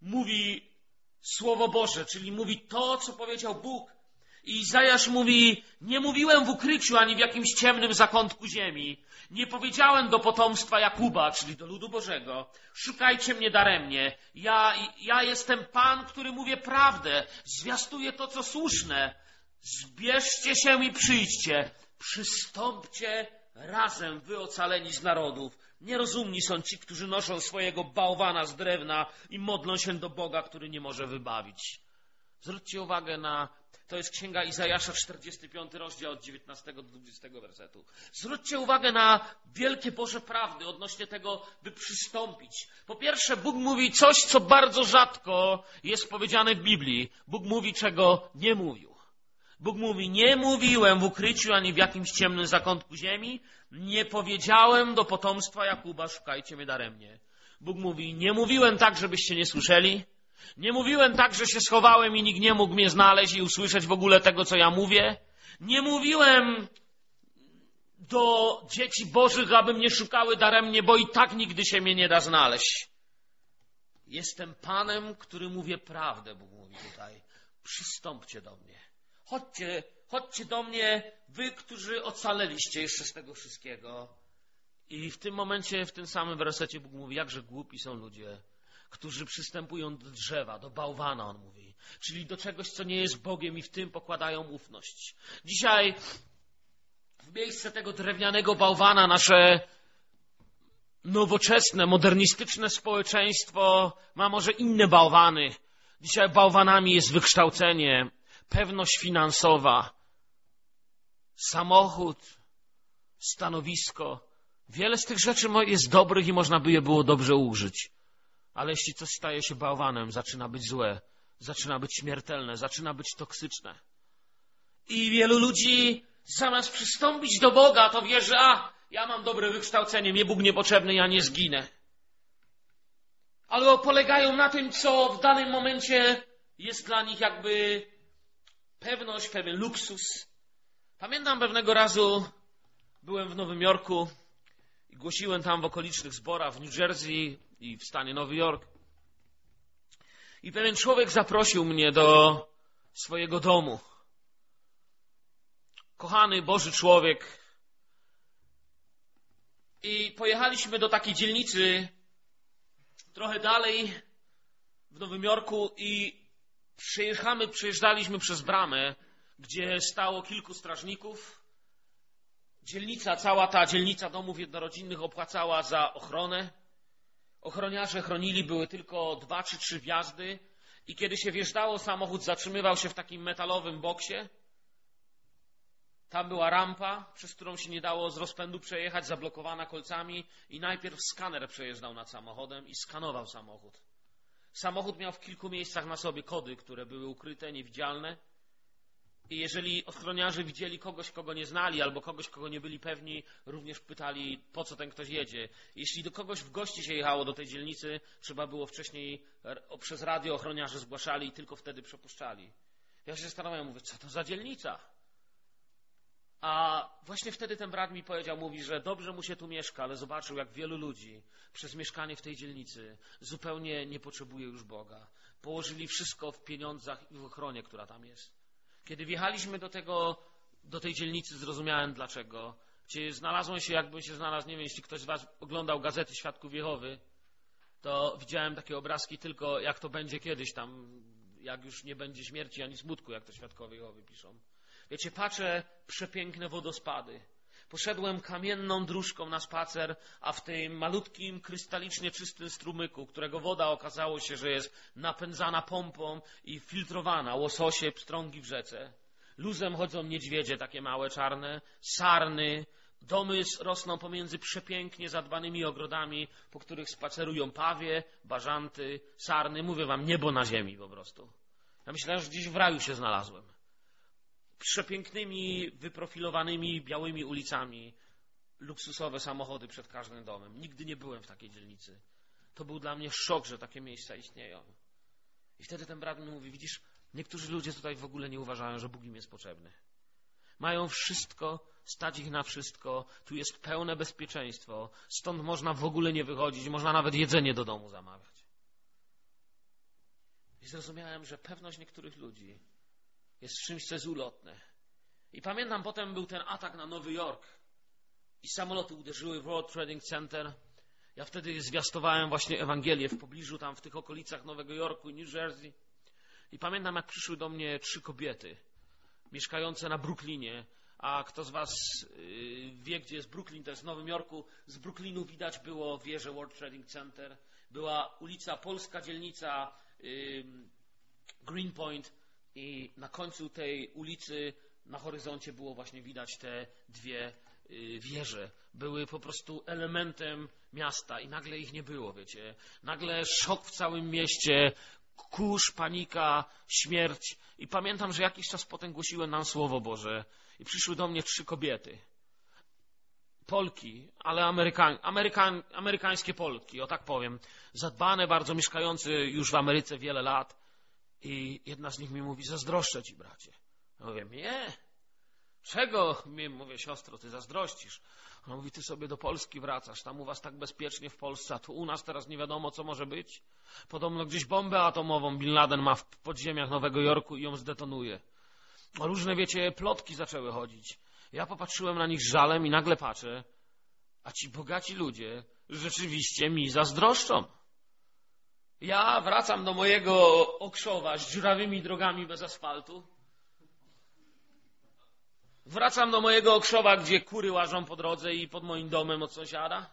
mówi Słowo Boże, czyli mówi to, co powiedział Bóg. I Izajasz mówi, nie mówiłem w ukryciu ani w jakimś ciemnym zakątku ziemi. Nie powiedziałem do potomstwa Jakuba, czyli do ludu Bożego, szukajcie mnie daremnie. Ja jestem Pan, który mówię prawdę, zwiastuję to, co słuszne. Zbierzcie się i przyjdźcie. Przystąpcie razem, wy ocaleni z narodów. Nierozumni są ci, którzy noszą swojego bałwana z drewna i modlą się do Boga, który nie może wybawić. Zwróćcie uwagę to jest Księga Izajasza, 45 rozdział od 19 do 20 wersetu. Zwróćcie uwagę na wielkie Boże prawdy odnośnie tego, by przystąpić. Po pierwsze, Bóg mówi coś, co bardzo rzadko jest powiedziane w Biblii. Bóg mówi, czego nie mówił. Bóg mówi, nie mówiłem w ukryciu ani w jakimś ciemnym zakątku ziemi. Nie powiedziałem do potomstwa Jakuba, szukajcie mnie daremnie. Bóg mówi, nie mówiłem tak, żebyście nie słyszeli. Nie mówiłem tak, że się schowałem i nikt nie mógł mnie znaleźć i usłyszeć w ogóle tego, co ja mówię. Nie mówiłem do dzieci bożych, aby mnie szukały daremnie, bo i tak nigdy się mnie nie da znaleźć. Jestem Panem, który mówię prawdę, Bóg mówi tutaj. Przystąpcie do mnie. Chodźcie do mnie, wy, którzy ocaleliście jeszcze z tego wszystkiego. I w tym momencie, w tym samym wersecie Bóg mówi, jakże głupi są ludzie, którzy przystępują do drzewa, do bałwana, on mówi. Czyli do czegoś, co nie jest Bogiem i w tym pokładają ufność. Dzisiaj w miejsce tego drewnianego bałwana nasze nowoczesne, modernistyczne społeczeństwo ma może inne bałwany. Dzisiaj bałwanami jest wykształcenie, pewność finansowa, samochód, stanowisko. Wiele z tych rzeczy jest dobrych i można by je było dobrze użyć. Ale jeśli coś staje się bałwanem, zaczyna być złe, zaczyna być śmiertelne, zaczyna być toksyczne. I wielu ludzi zamiast przystąpić do Boga, to wie, że ja mam dobre wykształcenie, mnie Bóg niepotrzebny, ja nie zginę. Ale polegają na tym, co w danym momencie jest dla nich jakby pewność, pewien luksus. Pamiętam pewnego razu byłem w Nowym Jorku i głosiłem tam w okolicznych zborach w New Jersey i w stanie Nowy Jork. I pewien człowiek zaprosił mnie do swojego domu. Kochany Boży człowiek. I pojechaliśmy do takiej dzielnicy trochę dalej w Nowym Jorku i przejeżdżaliśmy przez bramę, gdzie stało kilku strażników. Cała ta dzielnica domów jednorodzinnych opłacała za ochronę. Ochroniarze chronili, były tylko 2 czy 3 wjazdy i kiedy się wjeżdżało, samochód zatrzymywał się w takim metalowym boksie. Tam była rampa, przez którą się nie dało z rozpędu przejechać, zablokowana kolcami i najpierw skaner przejeżdżał nad samochodem i skanował samochód. Samochód miał w kilku miejscach na sobie kody, które były ukryte, niewidzialne. I jeżeli ochroniarze widzieli kogoś, kogo nie znali, albo kogoś, kogo nie byli pewni, również pytali, po co ten ktoś jedzie. Jeśli do kogoś w gości się jechało do tej dzielnicy, trzeba było wcześniej przez radio ochroniarze zgłaszali i tylko wtedy przepuszczali. Ja się zastanawiam, mówię, co to za dzielnica? A właśnie wtedy ten brat mi powiedział, mówi, że dobrze mu się tu mieszka, ale zobaczył, jak wielu ludzi przez mieszkanie w tej dzielnicy zupełnie nie potrzebuje już Boga. Położyli wszystko w pieniądzach i w ochronie, która tam jest. Kiedy wjechaliśmy do tej dzielnicy, zrozumiałem dlaczego. Gdzie znalazłem się, jakbym się znalazł, nie wiem, jeśli ktoś z was oglądał gazety Świadków Jehowy, to widziałem takie obrazki tylko, jak to będzie kiedyś tam, jak już nie będzie śmierci ani smutku, jak to Świadkowie Jehowy piszą. Wiecie, patrzę, przepiękne wodospady. Poszedłem kamienną dróżką na spacer, a w tym malutkim, krystalicznie czystym strumyku, którego woda okazało się, że jest napędzana pompą i filtrowana, łososie, pstrągi w rzece. Luzem chodzą niedźwiedzie, takie małe, czarne, sarny. Domy rosną pomiędzy przepięknie zadbanymi ogrodami, po których spacerują pawie, bażanty, sarny. Mówię wam, niebo na ziemi po prostu. Ja myślałem, że gdzieś w raju się znalazłem. Przepięknymi, wyprofilowanymi, białymi ulicami, luksusowe samochody przed każdym domem. Nigdy nie byłem w takiej dzielnicy. To był dla mnie szok, że takie miejsca istnieją. I wtedy ten brat mi mówi, widzisz, niektórzy ludzie tutaj w ogóle nie uważają, że Bóg im jest potrzebny. Mają wszystko, stać ich na wszystko, tu jest pełne bezpieczeństwo, stąd można w ogóle nie wychodzić, można nawet jedzenie do domu zamawiać. I zrozumiałem, że pewność niektórych ludzi jest czymś, co jest ulotne. I pamiętam, potem był ten atak na Nowy Jork i samoloty uderzyły w World Trading Center. Ja wtedy zwiastowałem właśnie Ewangelię w pobliżu, tam w tych okolicach Nowego Jorku i New Jersey. I pamiętam, jak przyszły do mnie 3 kobiety mieszkające na Brooklynie. A kto z was wie, gdzie jest Brooklyn, to jest w Nowym Jorku. Z Brooklynu widać było wieżę World Trading Center. Była ulica Polska, dzielnica Greenpoint i na końcu tej ulicy na horyzoncie było właśnie widać te 2 wieże. Były po prostu elementem miasta i nagle ich nie było, wiecie. Nagle szok w całym mieście, kurz, panika, śmierć. I pamiętam, że jakiś czas potem głosiłem nam Słowo Boże i przyszły do mnie 3 kobiety. Polki, ale amerykańskie Polki, o tak powiem. Zadbane bardzo, mieszkające już w Ameryce wiele lat. I jedna z nich mi mówi: zazdroszczę ci, bracie. Ja mówię: nie. Czego? Mówię: siostro, ty zazdrościsz. Ona mówi: ty sobie do Polski wracasz, tam u was tak bezpiecznie w Polsce, a tu u nas teraz nie wiadomo, co może być. Podobno gdzieś bombę atomową Bin Laden ma w podziemiach Nowego Jorku i ją zdetonuje. Różne, wiecie, plotki zaczęły chodzić. Ja popatrzyłem na nich z żalem i nagle patrzę, a ci bogaci ludzie rzeczywiście mi zazdroszczą. Ja wracam do mojego Okrzowa z dziurawymi drogami bez asfaltu. Wracam do mojego Okrzowa, gdzie kury łażą po drodze i pod moim domem od sąsiada.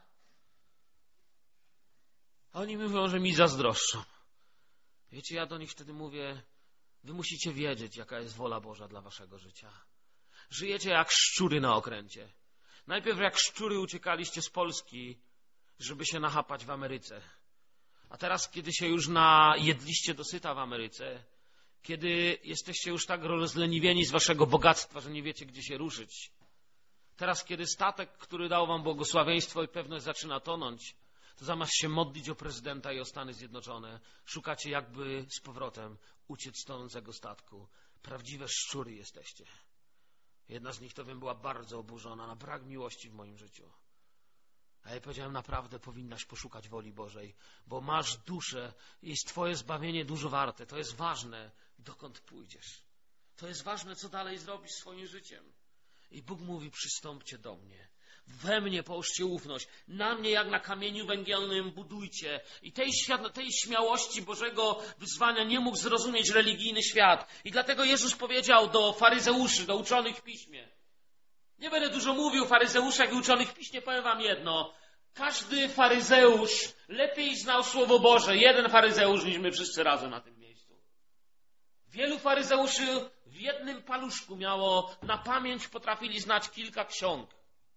A oni mówią, że mi zazdroszczą. Wiecie, ja do nich wtedy mówię: wy musicie wiedzieć, jaka jest wola Boża dla waszego życia. Żyjecie jak szczury na okręcie. Najpierw jak szczury uciekaliście z Polski, żeby się nachapać w Ameryce. A teraz, kiedy się już najedliście dosyta w Ameryce, kiedy jesteście już tak rozleniwieni z waszego bogactwa, że nie wiecie, gdzie się ruszyć. Teraz, kiedy statek, który dał wam błogosławieństwo i pewność, zaczyna tonąć, to zamiast się modlić o prezydenta i o Stany Zjednoczone, szukacie jakby z powrotem uciec z tonącego statku. Prawdziwe szczury jesteście. Jedna z nich, to wiem, była bardzo oburzona na brak miłości w moim życiu. A ja powiedziałem: naprawdę powinnaś poszukać woli Bożej, bo masz duszę i jest twoje zbawienie dużo warte. To jest ważne, dokąd pójdziesz. To jest ważne, co dalej zrobisz swoim życiem. I Bóg mówi: przystąpcie do mnie. We mnie połóżcie ufność. Na mnie jak na kamieniu węgielnym budujcie. I tej śmiałości Bożego wyzwania nie mógł zrozumieć religijny świat. I dlatego Jezus powiedział do faryzeuszy, do uczonych w Piśmie. Nie będę dużo mówił o faryzeuszach i uczonych w Piśmie, powiem wam jedno. Każdy faryzeusz lepiej znał Słowo Boże, jeden faryzeusz, niż my wszyscy razem na tym miejscu. Wielu faryzeuszy w jednym paluszku miało, na pamięć potrafili znać kilka ksiąg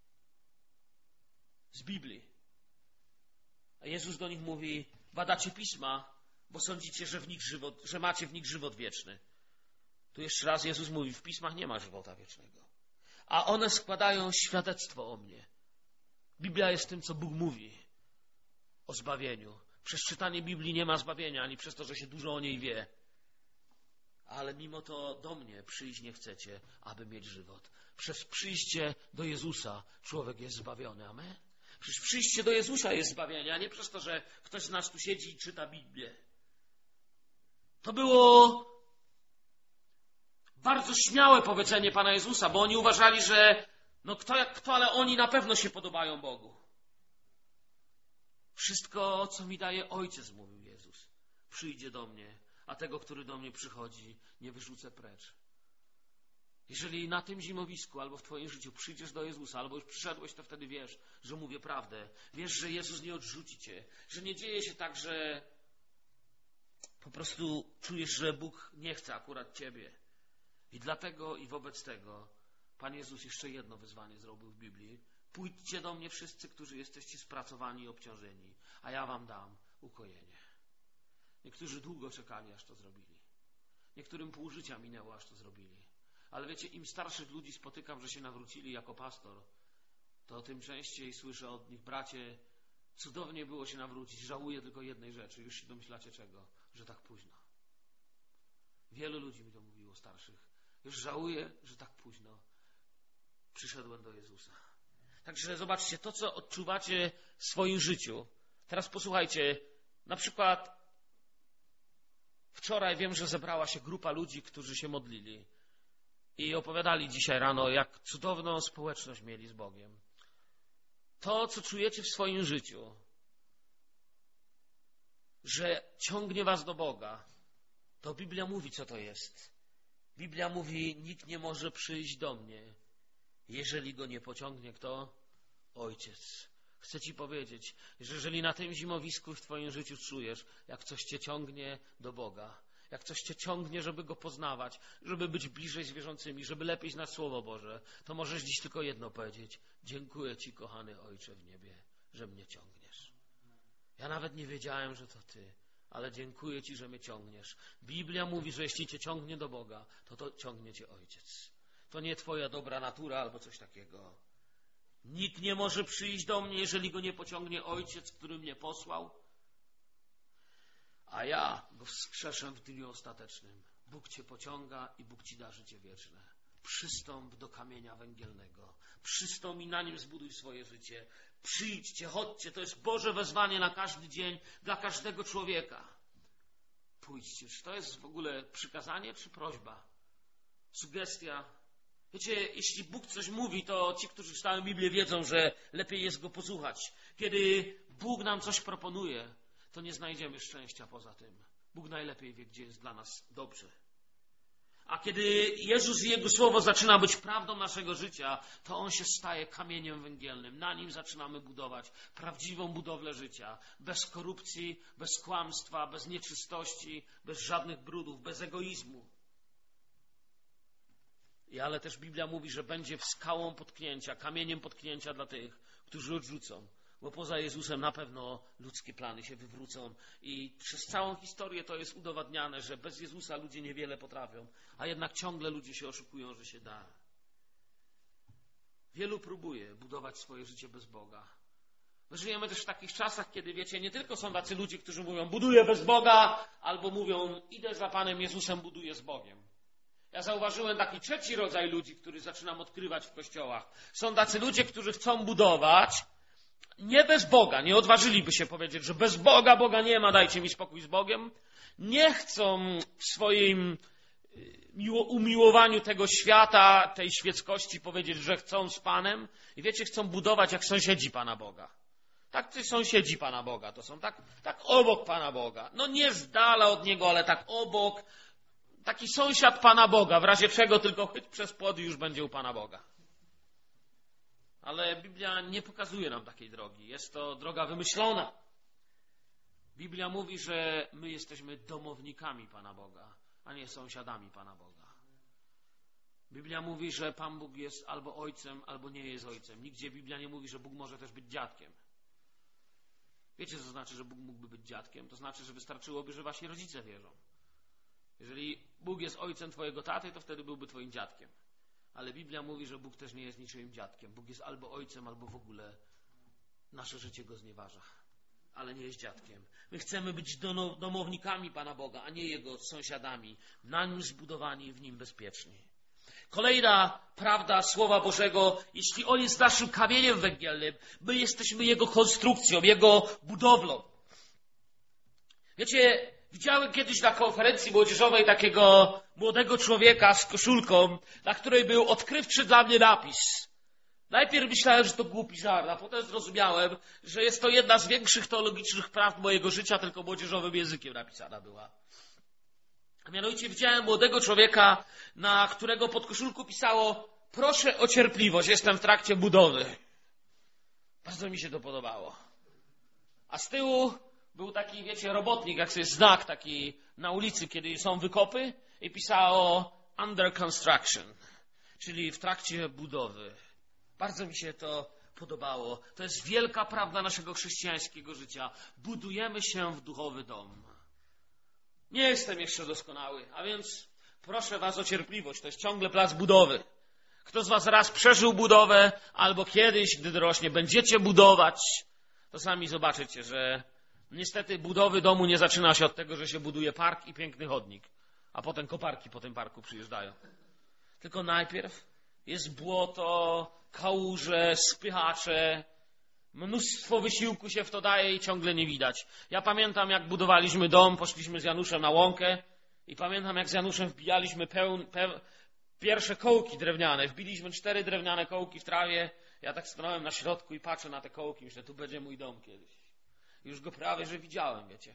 z Biblii. A Jezus do nich mówi: badacie Pisma, bo sądzicie, że macie w nich żywot wieczny. Tu jeszcze raz Jezus mówi: w Pismach nie ma żywota wiecznego. A one składają świadectwo o mnie. Biblia jest tym, co Bóg mówi o zbawieniu. Przez czytanie Biblii nie ma zbawienia, ani przez to, że się dużo o niej wie. Ale mimo to do mnie przyjść nie chcecie, aby mieć żywot. Przez przyjście do Jezusa człowiek jest zbawiony. Amen? Przecież przyjście do Jezusa jest zbawienie, a nie przez to, że ktoś z nas tu siedzi i czyta Biblię. To było bardzo śmiałe powiedzenie Pana Jezusa, bo oni uważali, że no kto jak kto, ale oni na pewno się podobają Bogu. Wszystko, co mi daje Ojciec, mówił Jezus, przyjdzie do mnie, a tego, który do mnie przychodzi, nie wyrzucę precz. Jeżeli na tym zimowisku albo w twoim życiu przyjdziesz do Jezusa, albo już przyszedłeś, to wtedy wiesz, że mówię prawdę. Wiesz, że Jezus nie odrzuci cię, że nie dzieje się tak, że po prostu czujesz, że Bóg nie chce akurat ciebie. I dlatego i wobec tego Pan Jezus jeszcze jedno wyzwanie zrobił w Biblii. Pójdźcie do mnie wszyscy, którzy jesteście spracowani i obciążeni, a ja wam dam ukojenie. Niektórzy długo czekali, aż to zrobili. Niektórym pół życia minęło, aż to zrobili. Ale wiecie, im starszych ludzi spotykam, że się nawrócili jako pastor, to tym częściej słyszę od nich: bracie, cudownie było się nawrócić, żałuję tylko jednej rzeczy. Już się domyślacie czego? Że tak późno. Wielu ludzi mi to mówiło, starszych. Już żałuję, że tak późno przyszedłem do Jezusa. Także zobaczcie, to co odczuwacie w swoim życiu. Teraz posłuchajcie, na przykład Wczoraj wiem, że zebrała się grupa ludzi, którzy się modlili i opowiadali dzisiaj rano, jak cudowną społeczność mieli z Bogiem. To, co czujecie w swoim życiu, że ciągnie was do Boga, to Biblia mówi, co to jest. Biblia mówi, nikt nie może przyjść do mnie, jeżeli go nie pociągnie kto? Ojciec. Chcę ci powiedzieć, że jeżeli na tym zimowisku w twoim życiu czujesz, jak coś cię ciągnie do Boga, jak coś cię ciągnie, żeby Go poznawać, żeby być bliżej z wierzącymi, żeby lepiej znać Słowo Boże, to możesz dziś tylko jedno powiedzieć. Dziękuję Ci, kochany Ojcze w niebie, że mnie ciągniesz. Ja nawet nie wiedziałem, że to Ty, ale dziękuję Ci, że mnie ciągniesz. Biblia mówi, że jeśli Cię ciągnie do Boga, to ciągnie Cię Ojciec. To nie Twoja dobra natura albo coś takiego. Nikt nie może przyjść do mnie, jeżeli Go nie pociągnie Ojciec, który mnie posłał. A ja Go wskrzeszę w dniu ostatecznym. Bóg Cię pociąga i Bóg Ci da życie wieczne. Przystąp do kamienia węgielnego. Przystąp i na nim zbuduj swoje życie. Przyjdźcie, chodźcie. To jest Boże wezwanie na każdy dzień dla każdego człowieka. Pójdźcie. Czy to jest w ogóle przykazanie czy prośba? Sugestia? Wiecie, jeśli Bóg coś mówi, to ci, którzy czytają Biblię, wiedzą, że lepiej jest Go posłuchać. Kiedy Bóg nam coś proponuje, to nie znajdziemy szczęścia poza tym. Bóg najlepiej wie, gdzie jest dla nas dobrze. A kiedy Jezus i Jego Słowo zaczyna być prawdą naszego życia, to On się staje kamieniem węgielnym. Na nim zaczynamy budować prawdziwą budowlę życia. Bez korupcji, bez kłamstwa, bez nieczystości, bez żadnych brudów, bez egoizmu. Ale też Biblia mówi, że będzie skałą potknięcia, kamieniem potknięcia dla tych, którzy odrzucą. Bo poza Jezusem na pewno ludzkie plany się wywrócą. I przez całą historię to jest udowadniane, że bez Jezusa ludzie niewiele potrafią. A jednak ciągle ludzie się oszukują, że się da. Wielu próbuje budować swoje życie bez Boga. My żyjemy też w takich czasach, kiedy wiecie, nie tylko są tacy ludzie, którzy mówią, buduję bez Boga, albo mówią, idę za Panem Jezusem, buduję z Bogiem. Ja zauważyłem taki trzeci rodzaj ludzi, który zaczynam odkrywać w kościołach. Są tacy ludzie, którzy chcą budować nie bez Boga. Nie odważyliby się powiedzieć, że bez Boga, Boga nie ma, dajcie mi spokój z Bogiem. Nie chcą w swoim umiłowaniu tego świata, tej świeckości powiedzieć, że chcą z Panem. I wiecie, chcą budować jak sąsiedzi Pana Boga. Tak, ci sąsiedzi Pana Boga to są tak obok Pana Boga. No nie z dala od Niego, ale tak obok. Taki sąsiad Pana Boga, w razie czego tylko chyć przez płot i już będzie u Pana Boga. Ale Biblia nie pokazuje nam takiej drogi. Jest to droga wymyślona. Biblia mówi, że my jesteśmy domownikami Pana Boga, a nie sąsiadami Pana Boga. Biblia mówi, że Pan Bóg jest albo ojcem, albo nie jest ojcem. Nigdzie Biblia nie mówi, że Bóg może też być dziadkiem. Wiecie, co to znaczy, że Bóg mógłby być dziadkiem? To znaczy, że wystarczyłoby, że wasi rodzice wierzą. Jeżeli Bóg jest ojcem twojego taty, to wtedy byłby twoim dziadkiem. Ale Biblia mówi, że Bóg też nie jest niczyim dziadkiem. Bóg jest albo ojcem, albo w ogóle nasze życie go znieważa. Ale nie jest dziadkiem. My chcemy być domownikami Pana Boga, a nie Jego sąsiadami. Na nim zbudowani i w nim bezpieczni. Kolejna prawda Słowa Bożego, jeśli On jest naszym kamieniem węgielnym, my jesteśmy Jego konstrukcją, Jego budowlą. Wiecie, widziałem kiedyś na konferencji młodzieżowej takiego młodego człowieka z koszulką, na której był odkrywczy dla mnie napis. Najpierw myślałem, że to głupi żart, a potem zrozumiałem, że jest to jedna z większych teologicznych prawd mojego życia, tylko młodzieżowym językiem napisana była. A mianowicie widziałem młodego człowieka, na którego pod koszulką pisało: proszę o cierpliwość, jestem w trakcie budowy. Bardzo mi się to podobało. A z tyłu był taki, wiecie, robotnik, jak sobie znak taki na ulicy, kiedy są wykopy, i pisało under construction, czyli w trakcie budowy. Bardzo mi się to podobało. To jest wielka prawda naszego chrześcijańskiego życia. Budujemy się w duchowy dom. Nie jestem jeszcze doskonały, a więc proszę was o cierpliwość. To jest ciągle plac budowy. Kto z was raz przeżył budowę, albo kiedyś, gdy dorośnie, będziecie budować, to sami zobaczycie, że niestety budowy domu nie zaczyna się od tego, że się buduje park i piękny chodnik, a potem koparki po tym parku przyjeżdżają. Tylko najpierw jest błoto, kałuże, spychacze, Mnóstwo wysiłku się w to daje i ciągle nie widać. Ja pamiętam, jak budowaliśmy dom, poszliśmy z Januszem na łąkę i pamiętam, jak z Januszem wbijaliśmy pierwsze kołki drewniane. Wbiliśmy 4 drewniane kołki w trawie. Ja tak stanąłem na środku i patrzę na te kołki. Myślę, tu będzie mój dom kiedyś. Już go prawie, że widziałem, wiecie.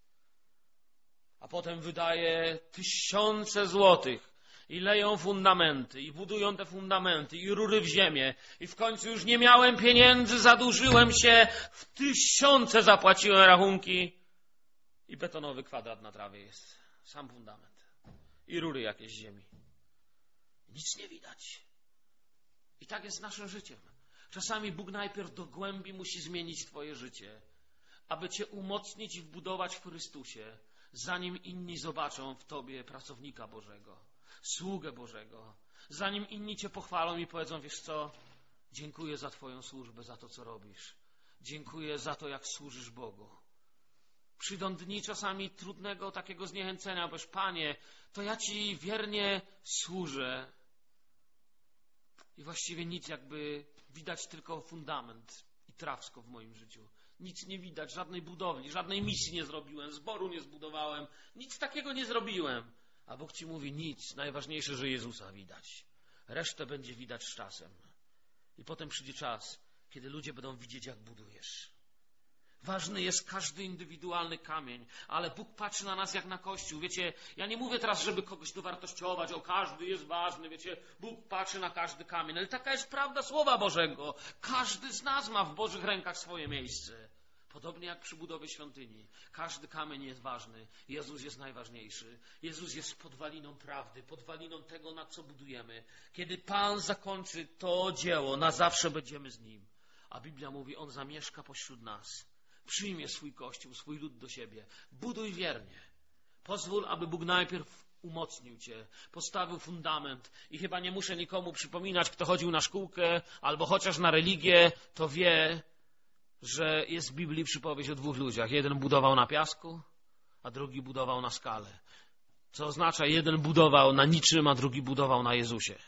A potem wydaje 1000 złotych i leją fundamenty, i budują te fundamenty, i rury w ziemię. I w końcu już nie miałem pieniędzy, zadłużyłem się, w 1000 zapłaciłem rachunki i betonowy kwadrat na trawie jest. Sam fundament. I rury jakieś z ziemi. Nic nie widać. I tak jest z naszym życiem. Czasami Bóg najpierw do głębi musi zmienić twoje życie, aby cię umocnić i wbudować w Chrystusie, zanim inni zobaczą w tobie pracownika Bożego, sługę Bożego. Zanim inni cię pochwalą i powiedzą, wiesz co, dziękuję za twoją służbę, za to, co robisz. Dziękuję za to, jak służysz Bogu. Przyjdą dni czasami trudnego takiego zniechęcenia, boż Panie, to ja Ci wiernie służę. I właściwie nic, jakby widać tylko fundament i trawsko w moim życiu. Nic nie widać, żadnej budowli, żadnej misji nie zrobiłem, zboru nie zbudowałem, nic takiego nie zrobiłem. A Bóg Ci mówi, nic, najważniejsze, że Jezusa widać. Resztę będzie widać z czasem. I potem przyjdzie czas, kiedy ludzie będą widzieć, jak budujesz. Ważny jest każdy indywidualny kamień, ale Bóg patrzy na nas jak na Kościół. Wiecie, ja nie mówię teraz, żeby kogoś dowartościować, o każdy jest ważny, wiecie, Bóg patrzy na każdy kamień, ale taka jest prawda Słowa Bożego. Każdy z nas ma w Bożych rękach swoje miejsce. Podobnie jak przy budowie świątyni. Każdy kamień jest ważny. Jezus jest najważniejszy. Jezus jest podwaliną prawdy, podwaliną tego, na co budujemy. Kiedy Pan zakończy to dzieło, na zawsze będziemy z Nim. A Biblia mówi, On zamieszka pośród nas. Przyjmie swój Kościół, swój lud do siebie. Buduj wiernie. Pozwól, aby Bóg najpierw umocnił cię, postawił fundament. I chyba nie muszę nikomu przypominać, kto chodził na szkółkę albo chociaż na religię, to wie, że jest w Biblii przypowieść o 2 ludziach. Jeden budował na piasku, a drugi budował na skale. Co oznacza, jeden budował na niczym, a drugi budował na Jezusie.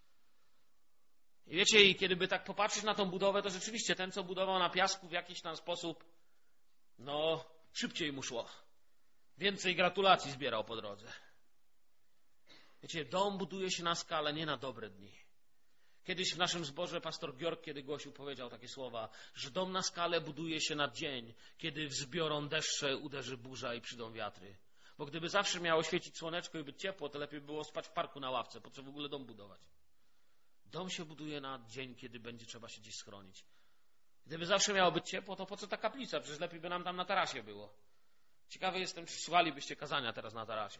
I wiecie, i kiedy by tak popatrzeć na tą budowę, to rzeczywiście ten, co budował na piasku w jakiś tam sposób, szybciej mu szło. Więcej gratulacji zbierał po drodze. Wiecie, dom buduje się na skalę, nie na dobre dni. Kiedyś w naszym zborze pastor Georg, kiedy głosił, powiedział takie słowa, że dom na skalę buduje się na dzień, kiedy wzbiorą deszcze, uderzy burza i przyjdą wiatry. Bo gdyby zawsze miało świecić słoneczko i być ciepło, to lepiej było spać w parku na ławce. Po co w ogóle dom budować? Dom się buduje na dzień, kiedy będzie trzeba się gdzieś schronić. Gdyby zawsze miało być ciepło, to po co ta kaplica? Przecież lepiej by nam tam na tarasie było. Ciekawy jestem, czy słuchalibyście kazania teraz na tarasie.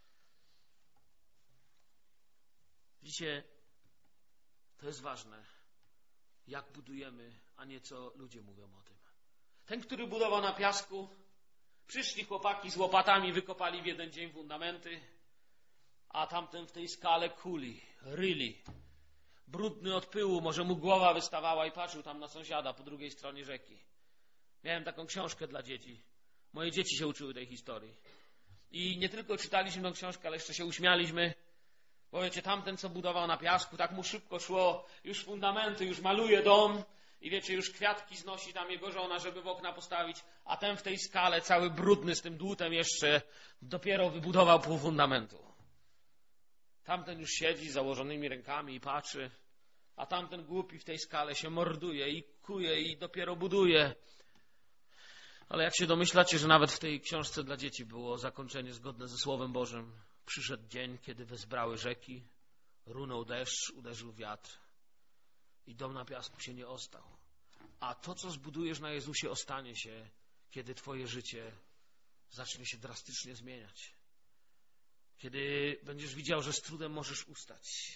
Widzicie, to jest ważne, jak budujemy, a nie co ludzie mówią o tym. Ten, który budował na piasku, przyszli chłopaki z łopatami, wykopali w jeden dzień fundamenty, a tamten w tej skale kuli, ryli. Brudny od pyłu, może mu głowa wystawała i patrzył tam na sąsiada po drugiej stronie rzeki. Miałem taką książkę dla dzieci. Moje dzieci się uczyły tej historii. I nie tylko czytaliśmy tę książkę, ale jeszcze się uśmialiśmy. Bo wiecie, tamten, co budował na piasku, tak mu szybko szło, już fundamenty, już maluje dom i wiecie, już kwiatki znosi tam jego żona, żeby w okna postawić, a ten w tej skale, cały brudny z tym dłutem jeszcze, dopiero wybudował pół fundamentu. Tamten już siedzi z założonymi rękami i patrzy, a tamten głupi w tej skale się morduje i kuje i dopiero buduje. Ale jak się domyślacie, że nawet w tej książce dla dzieci było zakończenie zgodne ze Słowem Bożym. Przyszedł dzień, kiedy wezbrały rzeki, runął deszcz, uderzył wiatr i dom na piasku się nie ostał. A to, co zbudujesz na Jezusie, ostanie się, kiedy twoje życie zacznie się drastycznie zmieniać. Kiedy będziesz widział, że z trudem możesz ustać.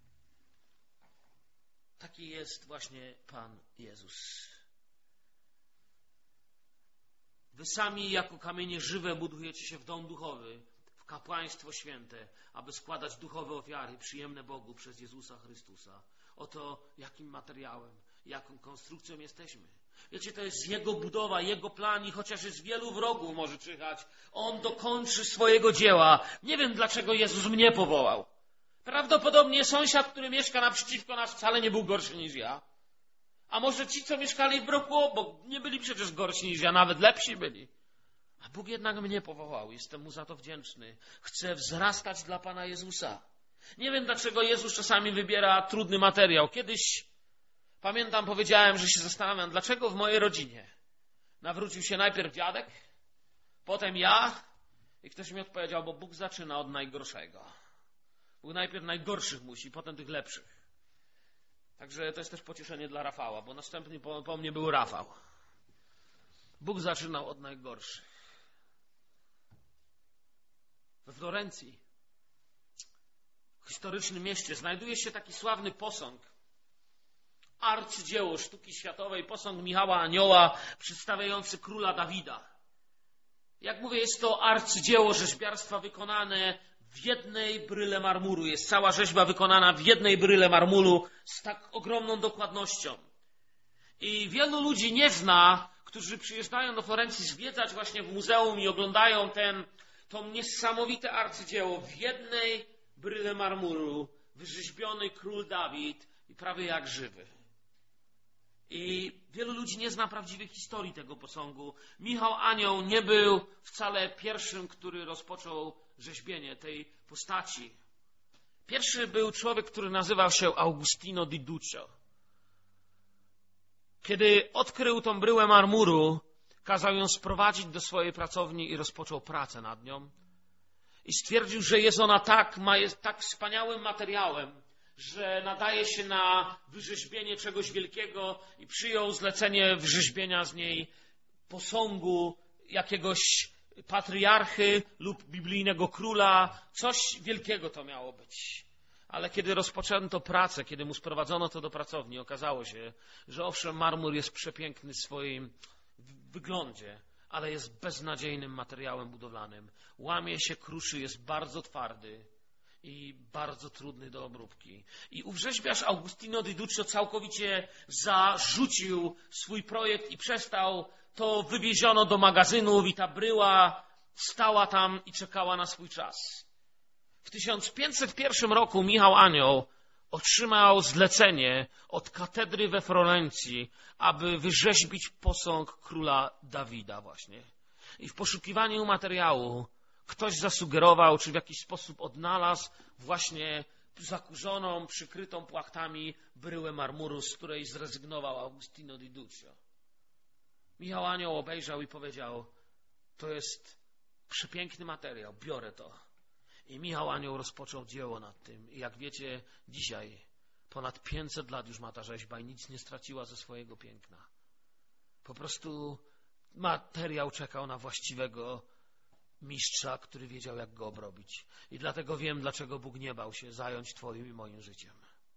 Taki jest właśnie Pan Jezus. Wy sami jako kamienie żywe budujecie się w dom duchowy, w kapłaństwo święte, aby składać duchowe ofiary przyjemne Bogu przez Jezusa Chrystusa. Oto jakim materiałem, jaką konstrukcją jesteśmy. Wiecie, to jest Jego budowa, Jego plan i chociaż jest wielu wrogów może czyhać, On dokończy swojego dzieła. Nie wiem, dlaczego Jezus mnie powołał. Prawdopodobnie sąsiad, który mieszka naprzeciwko nas, wcale nie był gorszy niż ja. A może ci, co mieszkali w bloku obok, nie byli przecież gorsi niż ja, nawet lepsi byli. A Bóg jednak mnie powołał, jestem Mu za to wdzięczny. Chcę wzrastać dla Pana Jezusa. Nie wiem, dlaczego Jezus czasami wybiera trudny materiał. Kiedyś, pamiętam, powiedziałem, że się zastanawiam, dlaczego w mojej rodzinie nawrócił się najpierw dziadek, potem ja i ktoś mi odpowiedział, bo Bóg zaczyna od najgorszego. Bóg najpierw najgorszych musi, potem tych lepszych. Także to jest też pocieszenie dla Rafała, bo następnie po mnie był Rafał. Bóg zaczynał od najgorszych. We Florencji, w historycznym mieście, znajduje się taki sławny posąg, arcydzieło sztuki światowej, posąg Michała Anioła przedstawiający króla Dawida. Jak mówię, jest to arcydzieło rzeźbiarstwa wykonane w jednej bryle marmuru. Jest cała rzeźba wykonana w jednej bryle marmuru z tak ogromną dokładnością. I wielu ludzi nie zna, którzy przyjeżdżają do Florencji zwiedzać właśnie w muzeum i oglądają to niesamowite arcydzieło w jednej bryle marmuru, wyrzeźbiony król Dawid i prawie jak żywy. I wielu ludzi nie zna prawdziwej historii tego posągu. Michał Anioł nie był wcale pierwszym, który rozpoczął rzeźbienie tej postaci. Pierwszy był człowiek, który nazywał się Augustino di Duccio. Kiedy odkrył tą bryłę marmuru, kazał ją sprowadzić do swojej pracowni i rozpoczął pracę nad nią. I stwierdził, że jest ona tak wspaniałym materiałem, że nadaje się na wyrzeźbienie czegoś wielkiego i przyjął zlecenie wyrzeźbienia z niej posągu jakiegoś patriarchy lub biblijnego króla. Coś wielkiego to miało być. Ale kiedy rozpoczęto pracę, kiedy mu sprowadzono to do pracowni, okazało się, że owszem, marmur jest przepiękny w swoim wyglądzie, ale jest beznadziejnym materiałem budowlanym. Łamie się, kruszy, jest bardzo twardy i bardzo trudny do obróbki. I ów rzeźbiarz Augustino di Duccio całkowicie zarzucił swój projekt i przestał. To wywieziono do magazynów i ta bryła stała tam i czekała na swój czas. W 1501 roku Michał Anioł otrzymał zlecenie od katedry we Florencji, aby wyrzeźbić posąg króla Dawida właśnie. I w poszukiwaniu materiału ktoś zasugerował, czy w jakiś sposób odnalazł właśnie zakurzoną, przykrytą płachtami bryłę marmuru, z której zrezygnował Augustino di Duccio. Michał Anioł obejrzał i powiedział, to jest przepiękny materiał, biorę to. I Michał Anioł rozpoczął dzieło nad tym. I jak wiecie, dzisiaj ponad 500 lat już ma ta rzeźba i nic nie straciła ze swojego piękna. Po prostu materiał czekał na właściwego mistrza, który wiedział, jak go obrobić. I dlatego wiem, dlaczego Bóg nie bał się zająć twoim i moim życiem.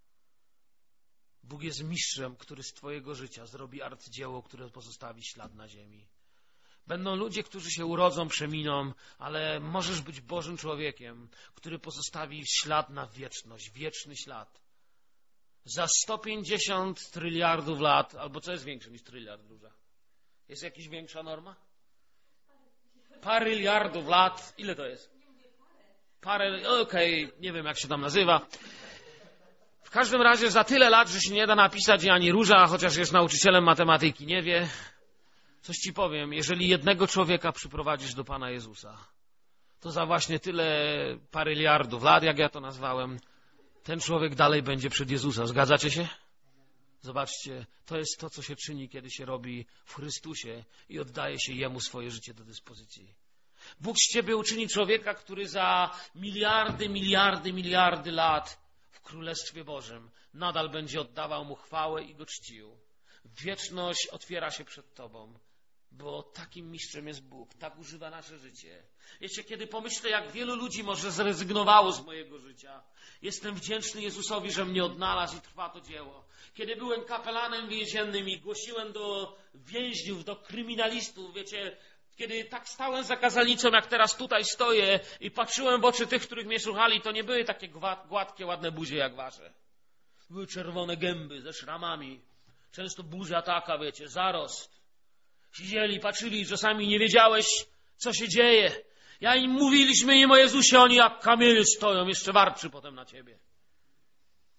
Bóg jest mistrzem, który z twojego życia zrobi arcydzieło, które pozostawi ślad na ziemi. Będą ludzie, którzy się urodzą, przeminą, ale możesz być Bożym człowiekiem, który pozostawi ślad na wieczność, wieczny ślad. Za 150 tryliardów lat, albo co jest większe niż tryliard, Róża? Jest jakaś większa norma? Paryliardów lat. Ile to jest? Parę, okej, nie wiem jak się tam nazywa. W każdym razie za tyle lat, że się nie da napisać i ani Róża, chociaż jest nauczycielem matematyki, nie wie. Coś ci powiem, jeżeli jednego człowieka przyprowadzisz do Pana Jezusa, to za właśnie tyle paryliardów lat, jak ja to nazwałem, ten człowiek dalej będzie przed Jezusem. Zgadzacie się? Zobaczcie, to jest to, co się czyni, kiedy się robi w Chrystusie i oddaje się Jemu swoje życie do dyspozycji. Bóg z ciebie uczyni człowieka, który za miliardy lat w Królestwie Bożym nadal będzie oddawał Mu chwałę i Go czcił. Wieczność otwiera się przed tobą, bo takim mistrzem jest Bóg, tak używa nasze życie. Wiecie, kiedy pomyślę, jak wielu ludzi może zrezygnowało z mojego życia, jestem wdzięczny Jezusowi, że mnie odnalazł i trwa to dzieło. Kiedy byłem kapelanem więziennym i głosiłem do więźniów, do kryminalistów, wiecie, kiedy tak stałem za kazalnicą, jak teraz tutaj stoję i patrzyłem w oczy tych, których mnie słuchali, to nie były takie gładkie, ładne buzie jak wasze. Były czerwone gęby ze szramami. Często buzia taka, wiecie, zarost. Siedzieli, patrzyli, czasami nie wiedziałeś, co się dzieje. Ja im mówiliśmy im o Jezusie, oni jak kamienie stoją, jeszcze warczy potem na ciebie.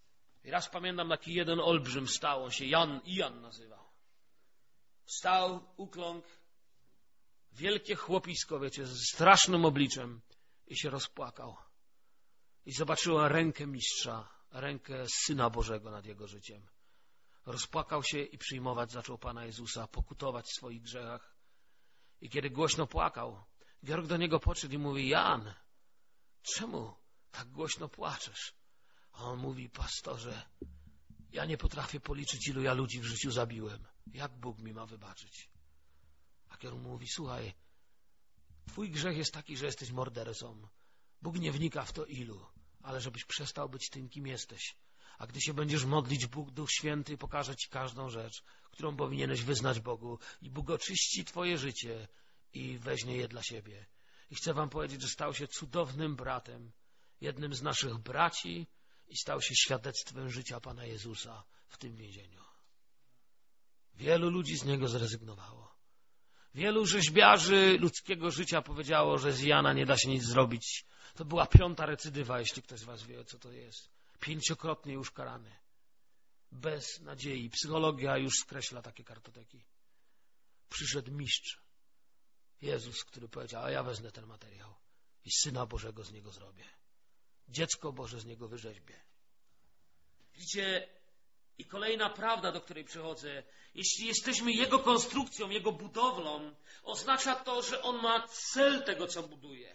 I raz pamiętam, taki jeden olbrzym stał, on się Ian nazywał. Wstał, ukląkł, wielkie chłopisko, wiecie, z strasznym obliczem i się rozpłakał. I zobaczyła rękę mistrza, rękę Syna Bożego nad jego życiem. Rozpłakał się i przyjmować zaczął Pana Jezusa, pokutować w swoich grzechach. I kiedy głośno płakał, Georg do niego podszedł i mówi: Jan, czemu tak głośno płaczesz? A on mówi: pastorze, ja nie potrafię policzyć, ilu ja ludzi w życiu zabiłem. Jak Bóg mi ma wybaczyć? A Georg mówi: słuchaj, twój grzech jest taki, że jesteś mordercą. Bóg nie wnika w to ilu, ale żebyś przestał być tym, kim jesteś. A gdy się będziesz modlić, Bóg, Duch Święty pokaże ci każdą rzecz, którą powinieneś wyznać Bogu. I Bóg oczyści twoje życie i weźmie je dla siebie. I chcę wam powiedzieć, że stał się cudownym bratem, jednym z naszych braci i stał się świadectwem życia Pana Jezusa w tym więzieniu. Wielu ludzi z niego zrezygnowało. Wielu rzeźbiarzy ludzkiego życia powiedziało, że z Jana nie da się nic zrobić. To była 5. recydywa, jeśli ktoś z was wie, co to jest. 5-krotnie już karany. Bez nadziei. Psychologia już skreśla takie kartoteki. Przyszedł mistrz, Jezus, który powiedział: a ja wezmę ten materiał i Syna Bożego z niego zrobię. Dziecko Boże z niego wyrzeźbię. Widzicie, i kolejna prawda, do której przychodzę. Jeśli jesteśmy Jego konstrukcją, Jego budowlą, oznacza to, że On ma cel tego, co buduje.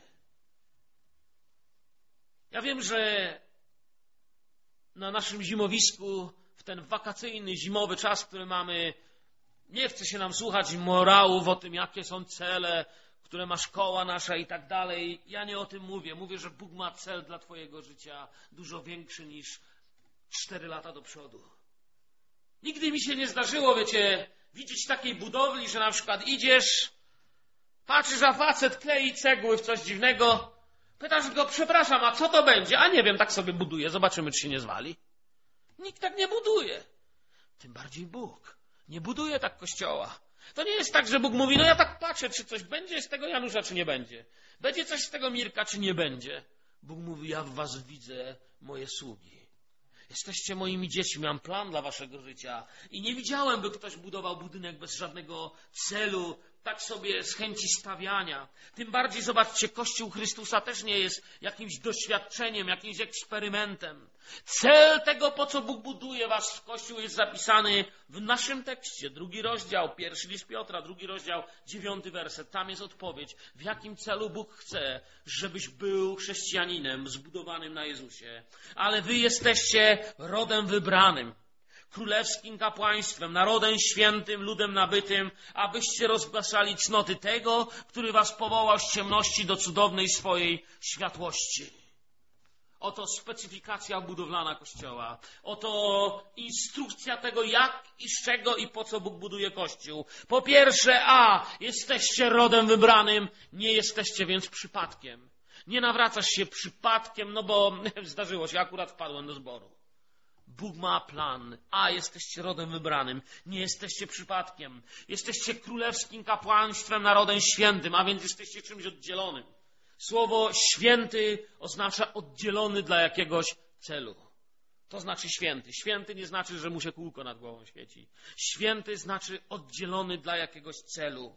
Ja wiem, że na naszym zimowisku, w ten wakacyjny, zimowy czas, który mamy, nie chce się nam słuchać morałów o tym, jakie są cele, które ma szkoła nasza i tak dalej. Ja nie o tym mówię. Mówię, że Bóg ma cel dla twojego życia dużo większy niż 4 lata do przodu. Nigdy mi się nie zdarzyło, wiecie, widzieć takiej budowli, że na przykład idziesz, patrzysz, a facet klei cegły w coś dziwnego, pytasz go: przepraszam, a co to będzie? A nie wiem, tak sobie buduje, zobaczymy, czy się nie zwali. Nikt tak nie buduje. Tym bardziej Bóg nie buduje tak kościoła. To nie jest tak, że Bóg mówi: no ja tak patrzę, czy coś będzie z tego Janusza, czy nie będzie. Będzie coś z tego Mirka, czy nie będzie. Bóg mówi: ja w was widzę moje sługi. Jesteście moimi dziećmi, mam plan dla waszego życia. I nie widziałem, by ktoś budował budynek bez żadnego celu, tak sobie z chęci stawiania. Tym bardziej, zobaczcie, Kościół Chrystusa też nie jest jakimś doświadczeniem, jakimś eksperymentem. Cel tego, po co Bóg buduje wasz Kościół, jest zapisany w naszym tekście. 2 rozdział, 1 list Piotra, 2 rozdział, 9 werset. Tam jest odpowiedź, w jakim celu Bóg chce, żebyś był chrześcijaninem zbudowanym na Jezusie. Ale wy jesteście rodem wybranym, królewskim kapłaństwem, narodem świętym, ludem nabytym, abyście rozgłaszali cnoty tego, który was powołał z ciemności do cudownej swojej światłości. Oto specyfikacja budowlana Kościoła. Oto instrukcja tego, jak i z czego i po co Bóg buduje Kościół. Po pierwsze, jesteście rodem wybranym, nie jesteście więc przypadkiem. Nie nawracasz się przypadkiem, no bo zdarzyło się, akurat wpadłem do zboru. Bóg ma plan. Jesteście rodem wybranym. Nie jesteście przypadkiem. Jesteście królewskim kapłaństwem, narodem świętym, a więc jesteście czymś oddzielonym. Słowo święty oznacza oddzielony dla jakiegoś celu. To znaczy święty. Święty nie znaczy, że mu się kółko nad głową świeci. Święty znaczy oddzielony dla jakiegoś celu.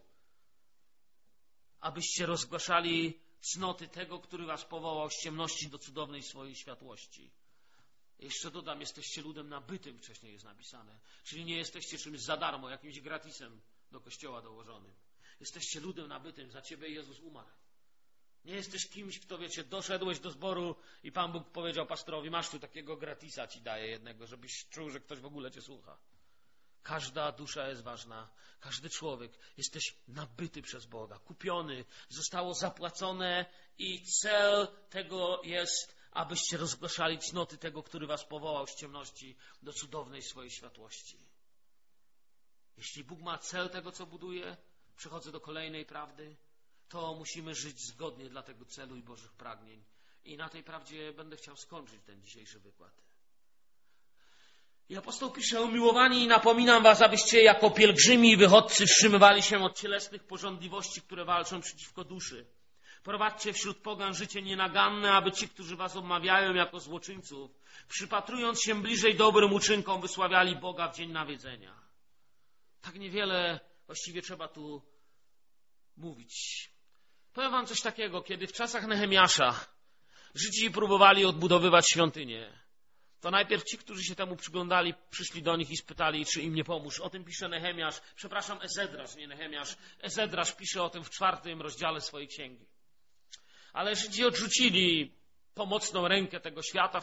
Abyście rozgłaszali cnoty tego, który was powołał z ciemności do cudownej swojej światłości. Jeszcze dodam, jesteście ludem nabytym, wcześniej jest napisane. Czyli nie jesteście czymś za darmo, jakimś gratisem do Kościoła dołożonym. Jesteście ludem nabytym, za ciebie Jezus umarł. Nie jesteś kimś, kto, wiecie, doszedłeś do zboru i Pan Bóg powiedział pastorowi: masz tu takiego gratisa, ci daję jednego, żebyś czuł, że ktoś w ogóle cię słucha. Każda dusza jest ważna, każdy człowiek. Jesteś nabyty przez Boga, kupiony, zostało zapłacone i cel tego jest, abyście rozgłaszali cnoty tego, który was powołał z ciemności do cudownej swojej światłości. Jeśli Bóg ma cel tego, co buduje, przechodzę do kolejnej prawdy, to musimy żyć zgodnie dla tego celu i Bożych pragnień. I na tej prawdzie będę chciał skończyć ten dzisiejszy wykład. I apostoł pisze: umiłowani, napominam was, abyście jako pielgrzymi i wychodcy wstrzymywali się od cielesnych pożądliwości, które walczą przeciwko duszy. Prowadźcie wśród pogan życie nienaganne, aby ci, którzy was obmawiają jako złoczyńców, przypatrując się bliżej dobrym uczynkom, wysławiali Boga w dzień nawiedzenia. Tak niewiele właściwie trzeba tu mówić. Powiem wam coś takiego, kiedy w czasach Nehemiasza Żydzi próbowali odbudowywać świątynię, to najpierw ci, którzy się temu przyglądali, przyszli do nich i spytali, czy im nie pomóż. O tym pisze Nehemiasz, Ezedrasz, nie Nehemiasz. Ezedrasz pisze o tym w 4. rozdziale swojej księgi. Ale Żydzi odrzucili pomocną rękę tego świata, w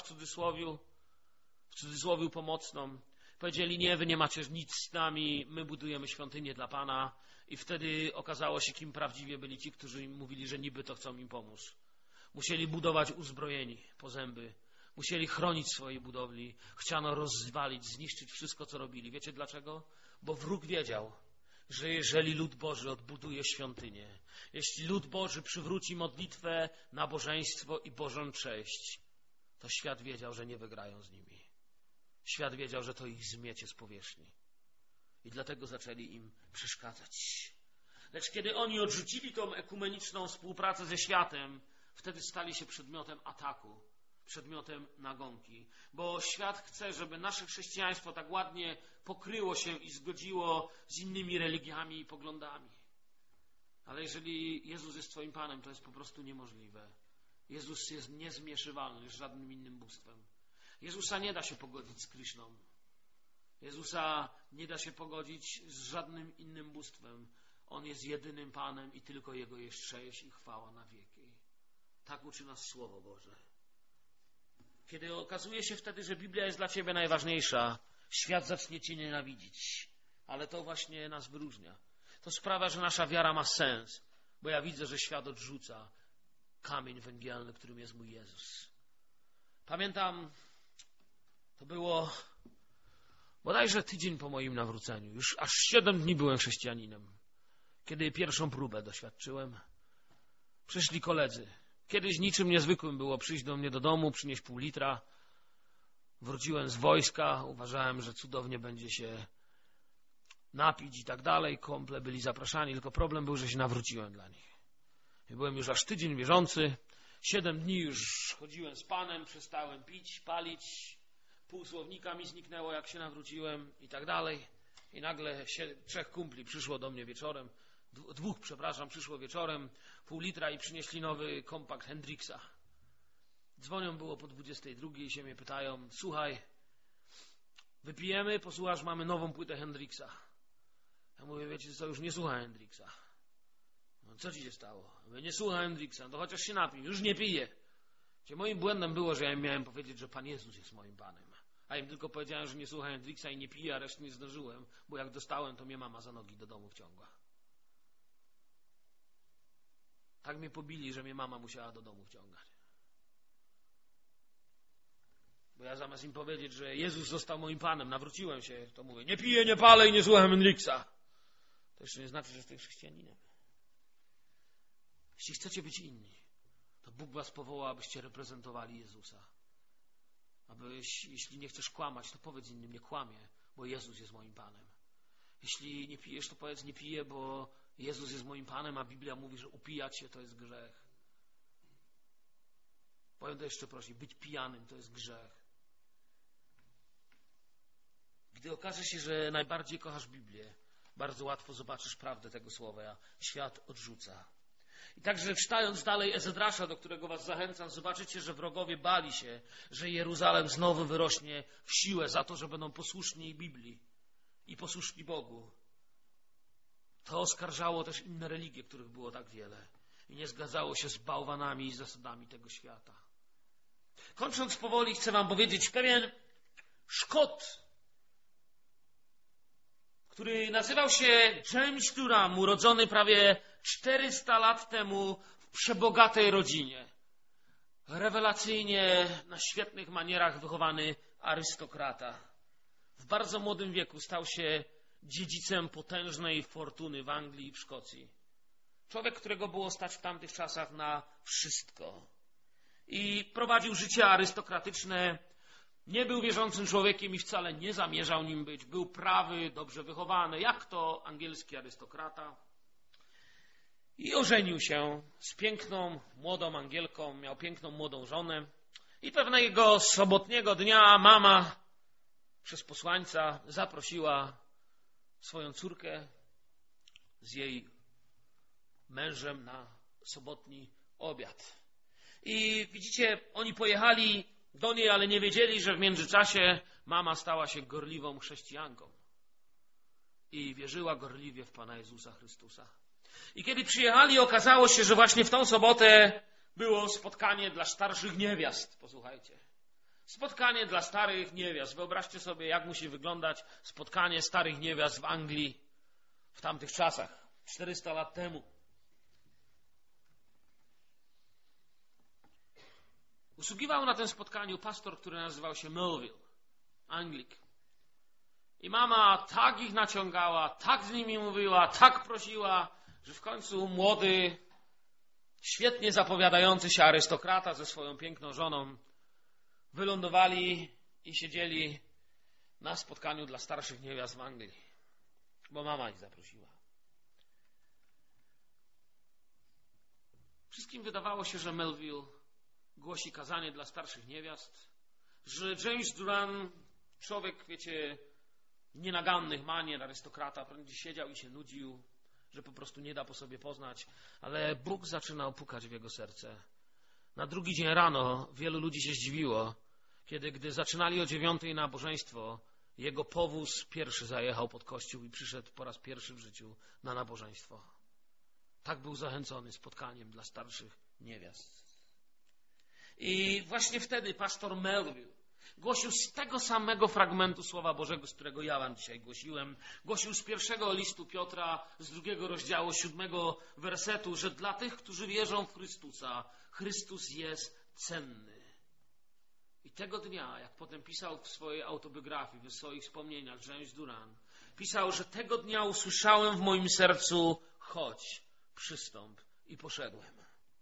cudzysłowiu pomocną. Powiedzieli, nie, wy nie macie nic z nami, my budujemy świątynię dla Pana. I wtedy okazało się, kim prawdziwie byli ci, którzy im mówili, że niby to chcą im pomóc. Musieli budować uzbrojeni po zęby. Musieli chronić swoje budowli. Chciano rozwalić, zniszczyć wszystko, co robili. Wiecie dlaczego? Bo wróg wiedział, że jeżeli lud Boży odbuduje świątynię, jeśli lud Boży przywróci modlitwę, nabożeństwo i Bożą cześć, to świat wiedział, że nie wygrają z nimi. Świat wiedział, że to ich zmiecie z powierzchni. I dlatego zaczęli im przeszkadzać. Lecz kiedy oni odrzucili tą ekumeniczną współpracę ze światem, wtedy stali się przedmiotem ataku, przedmiotem nagonki. Bo świat chce, żeby nasze chrześcijaństwo tak ładnie pokryło się i zgodziło z innymi religiami i poglądami. Ale jeżeli Jezus jest twoim Panem, to jest po prostu niemożliwe. Jezus jest niezmieszywalny z żadnym innym bóstwem. Jezusa nie da się pogodzić z Kryszną. Jezusa nie da się pogodzić z żadnym innym bóstwem. On jest jedynym Panem i tylko Jego jest cześć i chwała na wieki. Tak uczy nas Słowo Boże. Kiedy okazuje się wtedy, że Biblia jest dla ciebie najważniejsza, świat zacznie cię nienawidzić. Ale to właśnie nas wyróżnia. To sprawia, że nasza wiara ma sens, bo ja widzę, że świat odrzuca kamień węgielny, którym jest mój Jezus. Pamiętam, to było bodajże tydzień po moim nawróceniu. Już aż 7 dni byłem chrześcijaninem. Kiedy pierwszą próbę doświadczyłem, przyszli koledzy. Kiedyś niczym niezwykłym było przyjść do mnie do domu, przynieść pół litra. Wróciłem z wojska, uważałem, że cudownie będzie się napić i tak dalej. Kumple byli zapraszani, tylko problem był, że się nawróciłem dla nich. I byłem już aż tydzień wierzący. 7 dni już chodziłem z Panem, przestałem pić, palić. Pół słownika mi zniknęło, jak się nawróciłem i tak dalej. I nagle 3 kumpli przyszło do mnie wieczorem. 2 przyszło wieczorem, pół litra i przynieśli nowy kompakt Hendrixa. Dzwonią, było po 22 i się mnie pytają, słuchaj, wypijemy, posłuchasz, mamy nową płytę Hendrixa. Ja mówię, wiecie co, już nie słucham Hendrixa. No, co ci się stało? Mówię, nie słucham Hendrixa, to chociaż się napij, już nie piję. Moim błędem było, że ja im miałem powiedzieć, że Pan Jezus jest moim Panem. A im tylko powiedziałem, że nie słucham Hendrixa i nie piję, a reszty nie zdążyłem, bo jak dostałem, to mnie mama za nogi do domu wciągła. Tak mnie pobili, że mnie mama musiała do domu wciągać. Bo ja zamiast im powiedzieć, że Jezus został moim Panem, nawróciłem się, to mówię, nie piję, nie palę i nie słucham Hendrixa. To jeszcze nie znaczy, że jesteś chrześcijaninem. Jeśli chcecie być inni, to Bóg was powoła, abyście reprezentowali Jezusa. Jeśli nie chcesz kłamać, to powiedz innym, nie kłamię, bo Jezus jest moim Panem. Jeśli nie pijesz, to powiedz, nie piję, bo Jezus jest moim Panem, a Biblia mówi, że upijać się to jest grzech. Powiem to jeszcze prościej, być pijanym to jest grzech. Gdy okaże się, że najbardziej kochasz Biblię, bardzo łatwo zobaczysz prawdę tego słowa, a świat odrzuca. I także czytając dalej Ezedrasza, do którego was zachęcam, zobaczycie, że wrogowie bali się, że Jeruzalem znowu wyrośnie w siłę za to, że będą posłuszni Biblii i posłuszni Bogu. To oskarżało też inne religie, których było tak wiele i nie zgadzało się z bałwanami i zasadami tego świata. Kończąc powoli, chcę wam powiedzieć, pewien Szkot, który nazywał się James Durham, urodzony prawie 400 lat temu w przebogatej rodzinie. Rewelacyjnie, na świetnych manierach wychowany arystokrata. W bardzo młodym wieku stał się dziedzicem potężnej fortuny w Anglii i w Szkocji. Człowiek, którego było stać w tamtych czasach na wszystko. I prowadził życie arystokratyczne. Nie był wierzącym człowiekiem i wcale nie zamierzał nim być. Był prawy, dobrze wychowany, jak to angielski arystokrata. I ożenił się z piękną, młodą Angielką, miał piękną, młodą żonę. I pewnego sobotniego dnia mama przez posłańca zaprosiła swoją córkę z jej mężem na sobotni obiad. I widzicie, oni pojechali do niej, ale nie wiedzieli, że w międzyczasie mama stała się gorliwą chrześcijanką i wierzyła gorliwie w Pana Jezusa Chrystusa. I kiedy przyjechali, okazało się, że właśnie w tą sobotę było spotkanie dla starszych niewiast. Posłuchajcie. Spotkanie dla starych niewiast. Wyobraźcie sobie, jak musi wyglądać spotkanie starych niewiast w Anglii w tamtych czasach, 400 lat temu. Usługiwał na tym spotkaniu pastor, który nazywał się Melville, Anglik. I mama tak ich naciągała, tak z nimi mówiła, tak prosiła, że w końcu młody, świetnie zapowiadający się arystokrata ze swoją piękną żoną wylądowali i siedzieli na spotkaniu dla starszych niewiast w Anglii, bo mama ich zaprosiła. Wszystkim wydawało się, że Melville głosi kazanie dla starszych niewiast, że James Duran, człowiek, wiecie, nienagannych manier, arystokrata, będzie siedział i się nudził, że po prostu nie da po sobie poznać, ale Bóg zaczynał pukać w jego serce. Na drugi dzień rano wielu ludzi się zdziwiło, gdy zaczynali o 9:00 nabożeństwo, jego powóz pierwszy zajechał pod kościół i przyszedł po raz pierwszy w życiu na nabożeństwo. Tak był zachęcony spotkaniem dla starszych niewiast. I właśnie wtedy pastor Melville głosił z tego samego fragmentu Słowa Bożego, z którego ja wam dzisiaj głosiłem. Głosił z 1 listu Piotra, z 2 rozdziału, 7 wersetu, że dla tych, którzy wierzą w Chrystusa, Chrystus jest cenny. I tego dnia, jak potem pisał w swojej autobiografii, w swoich wspomnieniach James Duran, pisał, że tego dnia usłyszałem w moim sercu: chodź, przystąp, i poszedłem.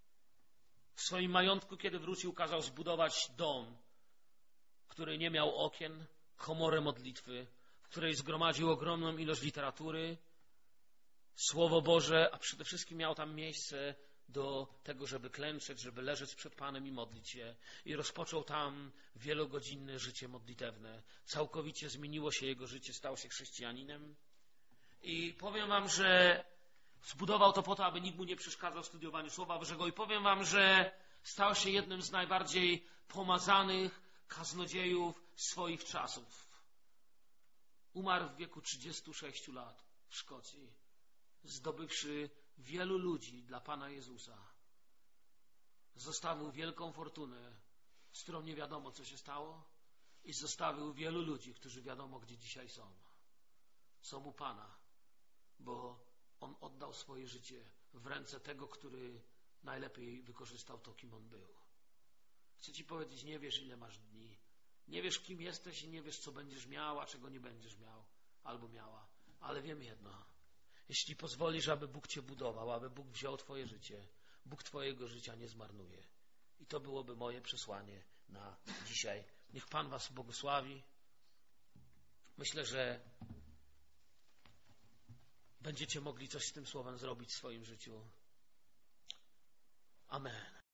W swoim majątku, kiedy wrócił, kazał zbudować dom, który nie miał okien, komorę modlitwy, w której zgromadził ogromną ilość literatury, Słowo Boże, a przede wszystkim miał tam miejsce do tego, żeby klęczeć, żeby leżeć przed Panem i modlić się. I rozpoczął tam wielogodzinne życie modlitewne. Całkowicie zmieniło się jego życie, stał się chrześcijaninem. I powiem wam, że zbudował to po to, aby nikt mu nie przeszkadzał w studiowaniu Słowa Bożego. I powiem wam, że stał się jednym z najbardziej pomazanych kaznodziejów swoich czasów. Umarł w wieku 36 lat w Szkocji, zdobywszy wielu ludzi dla Pana Jezusa. Zostawił wielką fortunę, z którą nie wiadomo, co się stało, i zostawił wielu ludzi, którzy wiadomo, gdzie dzisiaj są. Są u Pana, bo On oddał swoje życie w ręce tego, który najlepiej wykorzystał to, kim On był. Chcę ci powiedzieć, nie wiesz, ile masz dni. Nie wiesz, kim jesteś i nie wiesz, co będziesz miał, a czego nie będziesz miał albo miała. Ale wiem jedno. Jeśli pozwolisz, aby Bóg cię budował, aby Bóg wziął twoje życie, Bóg twojego życia nie zmarnuje. I to byłoby moje przesłanie na dzisiaj. Niech Pan was błogosławi. Myślę, że będziecie mogli coś z tym słowem zrobić w swoim życiu. Amen.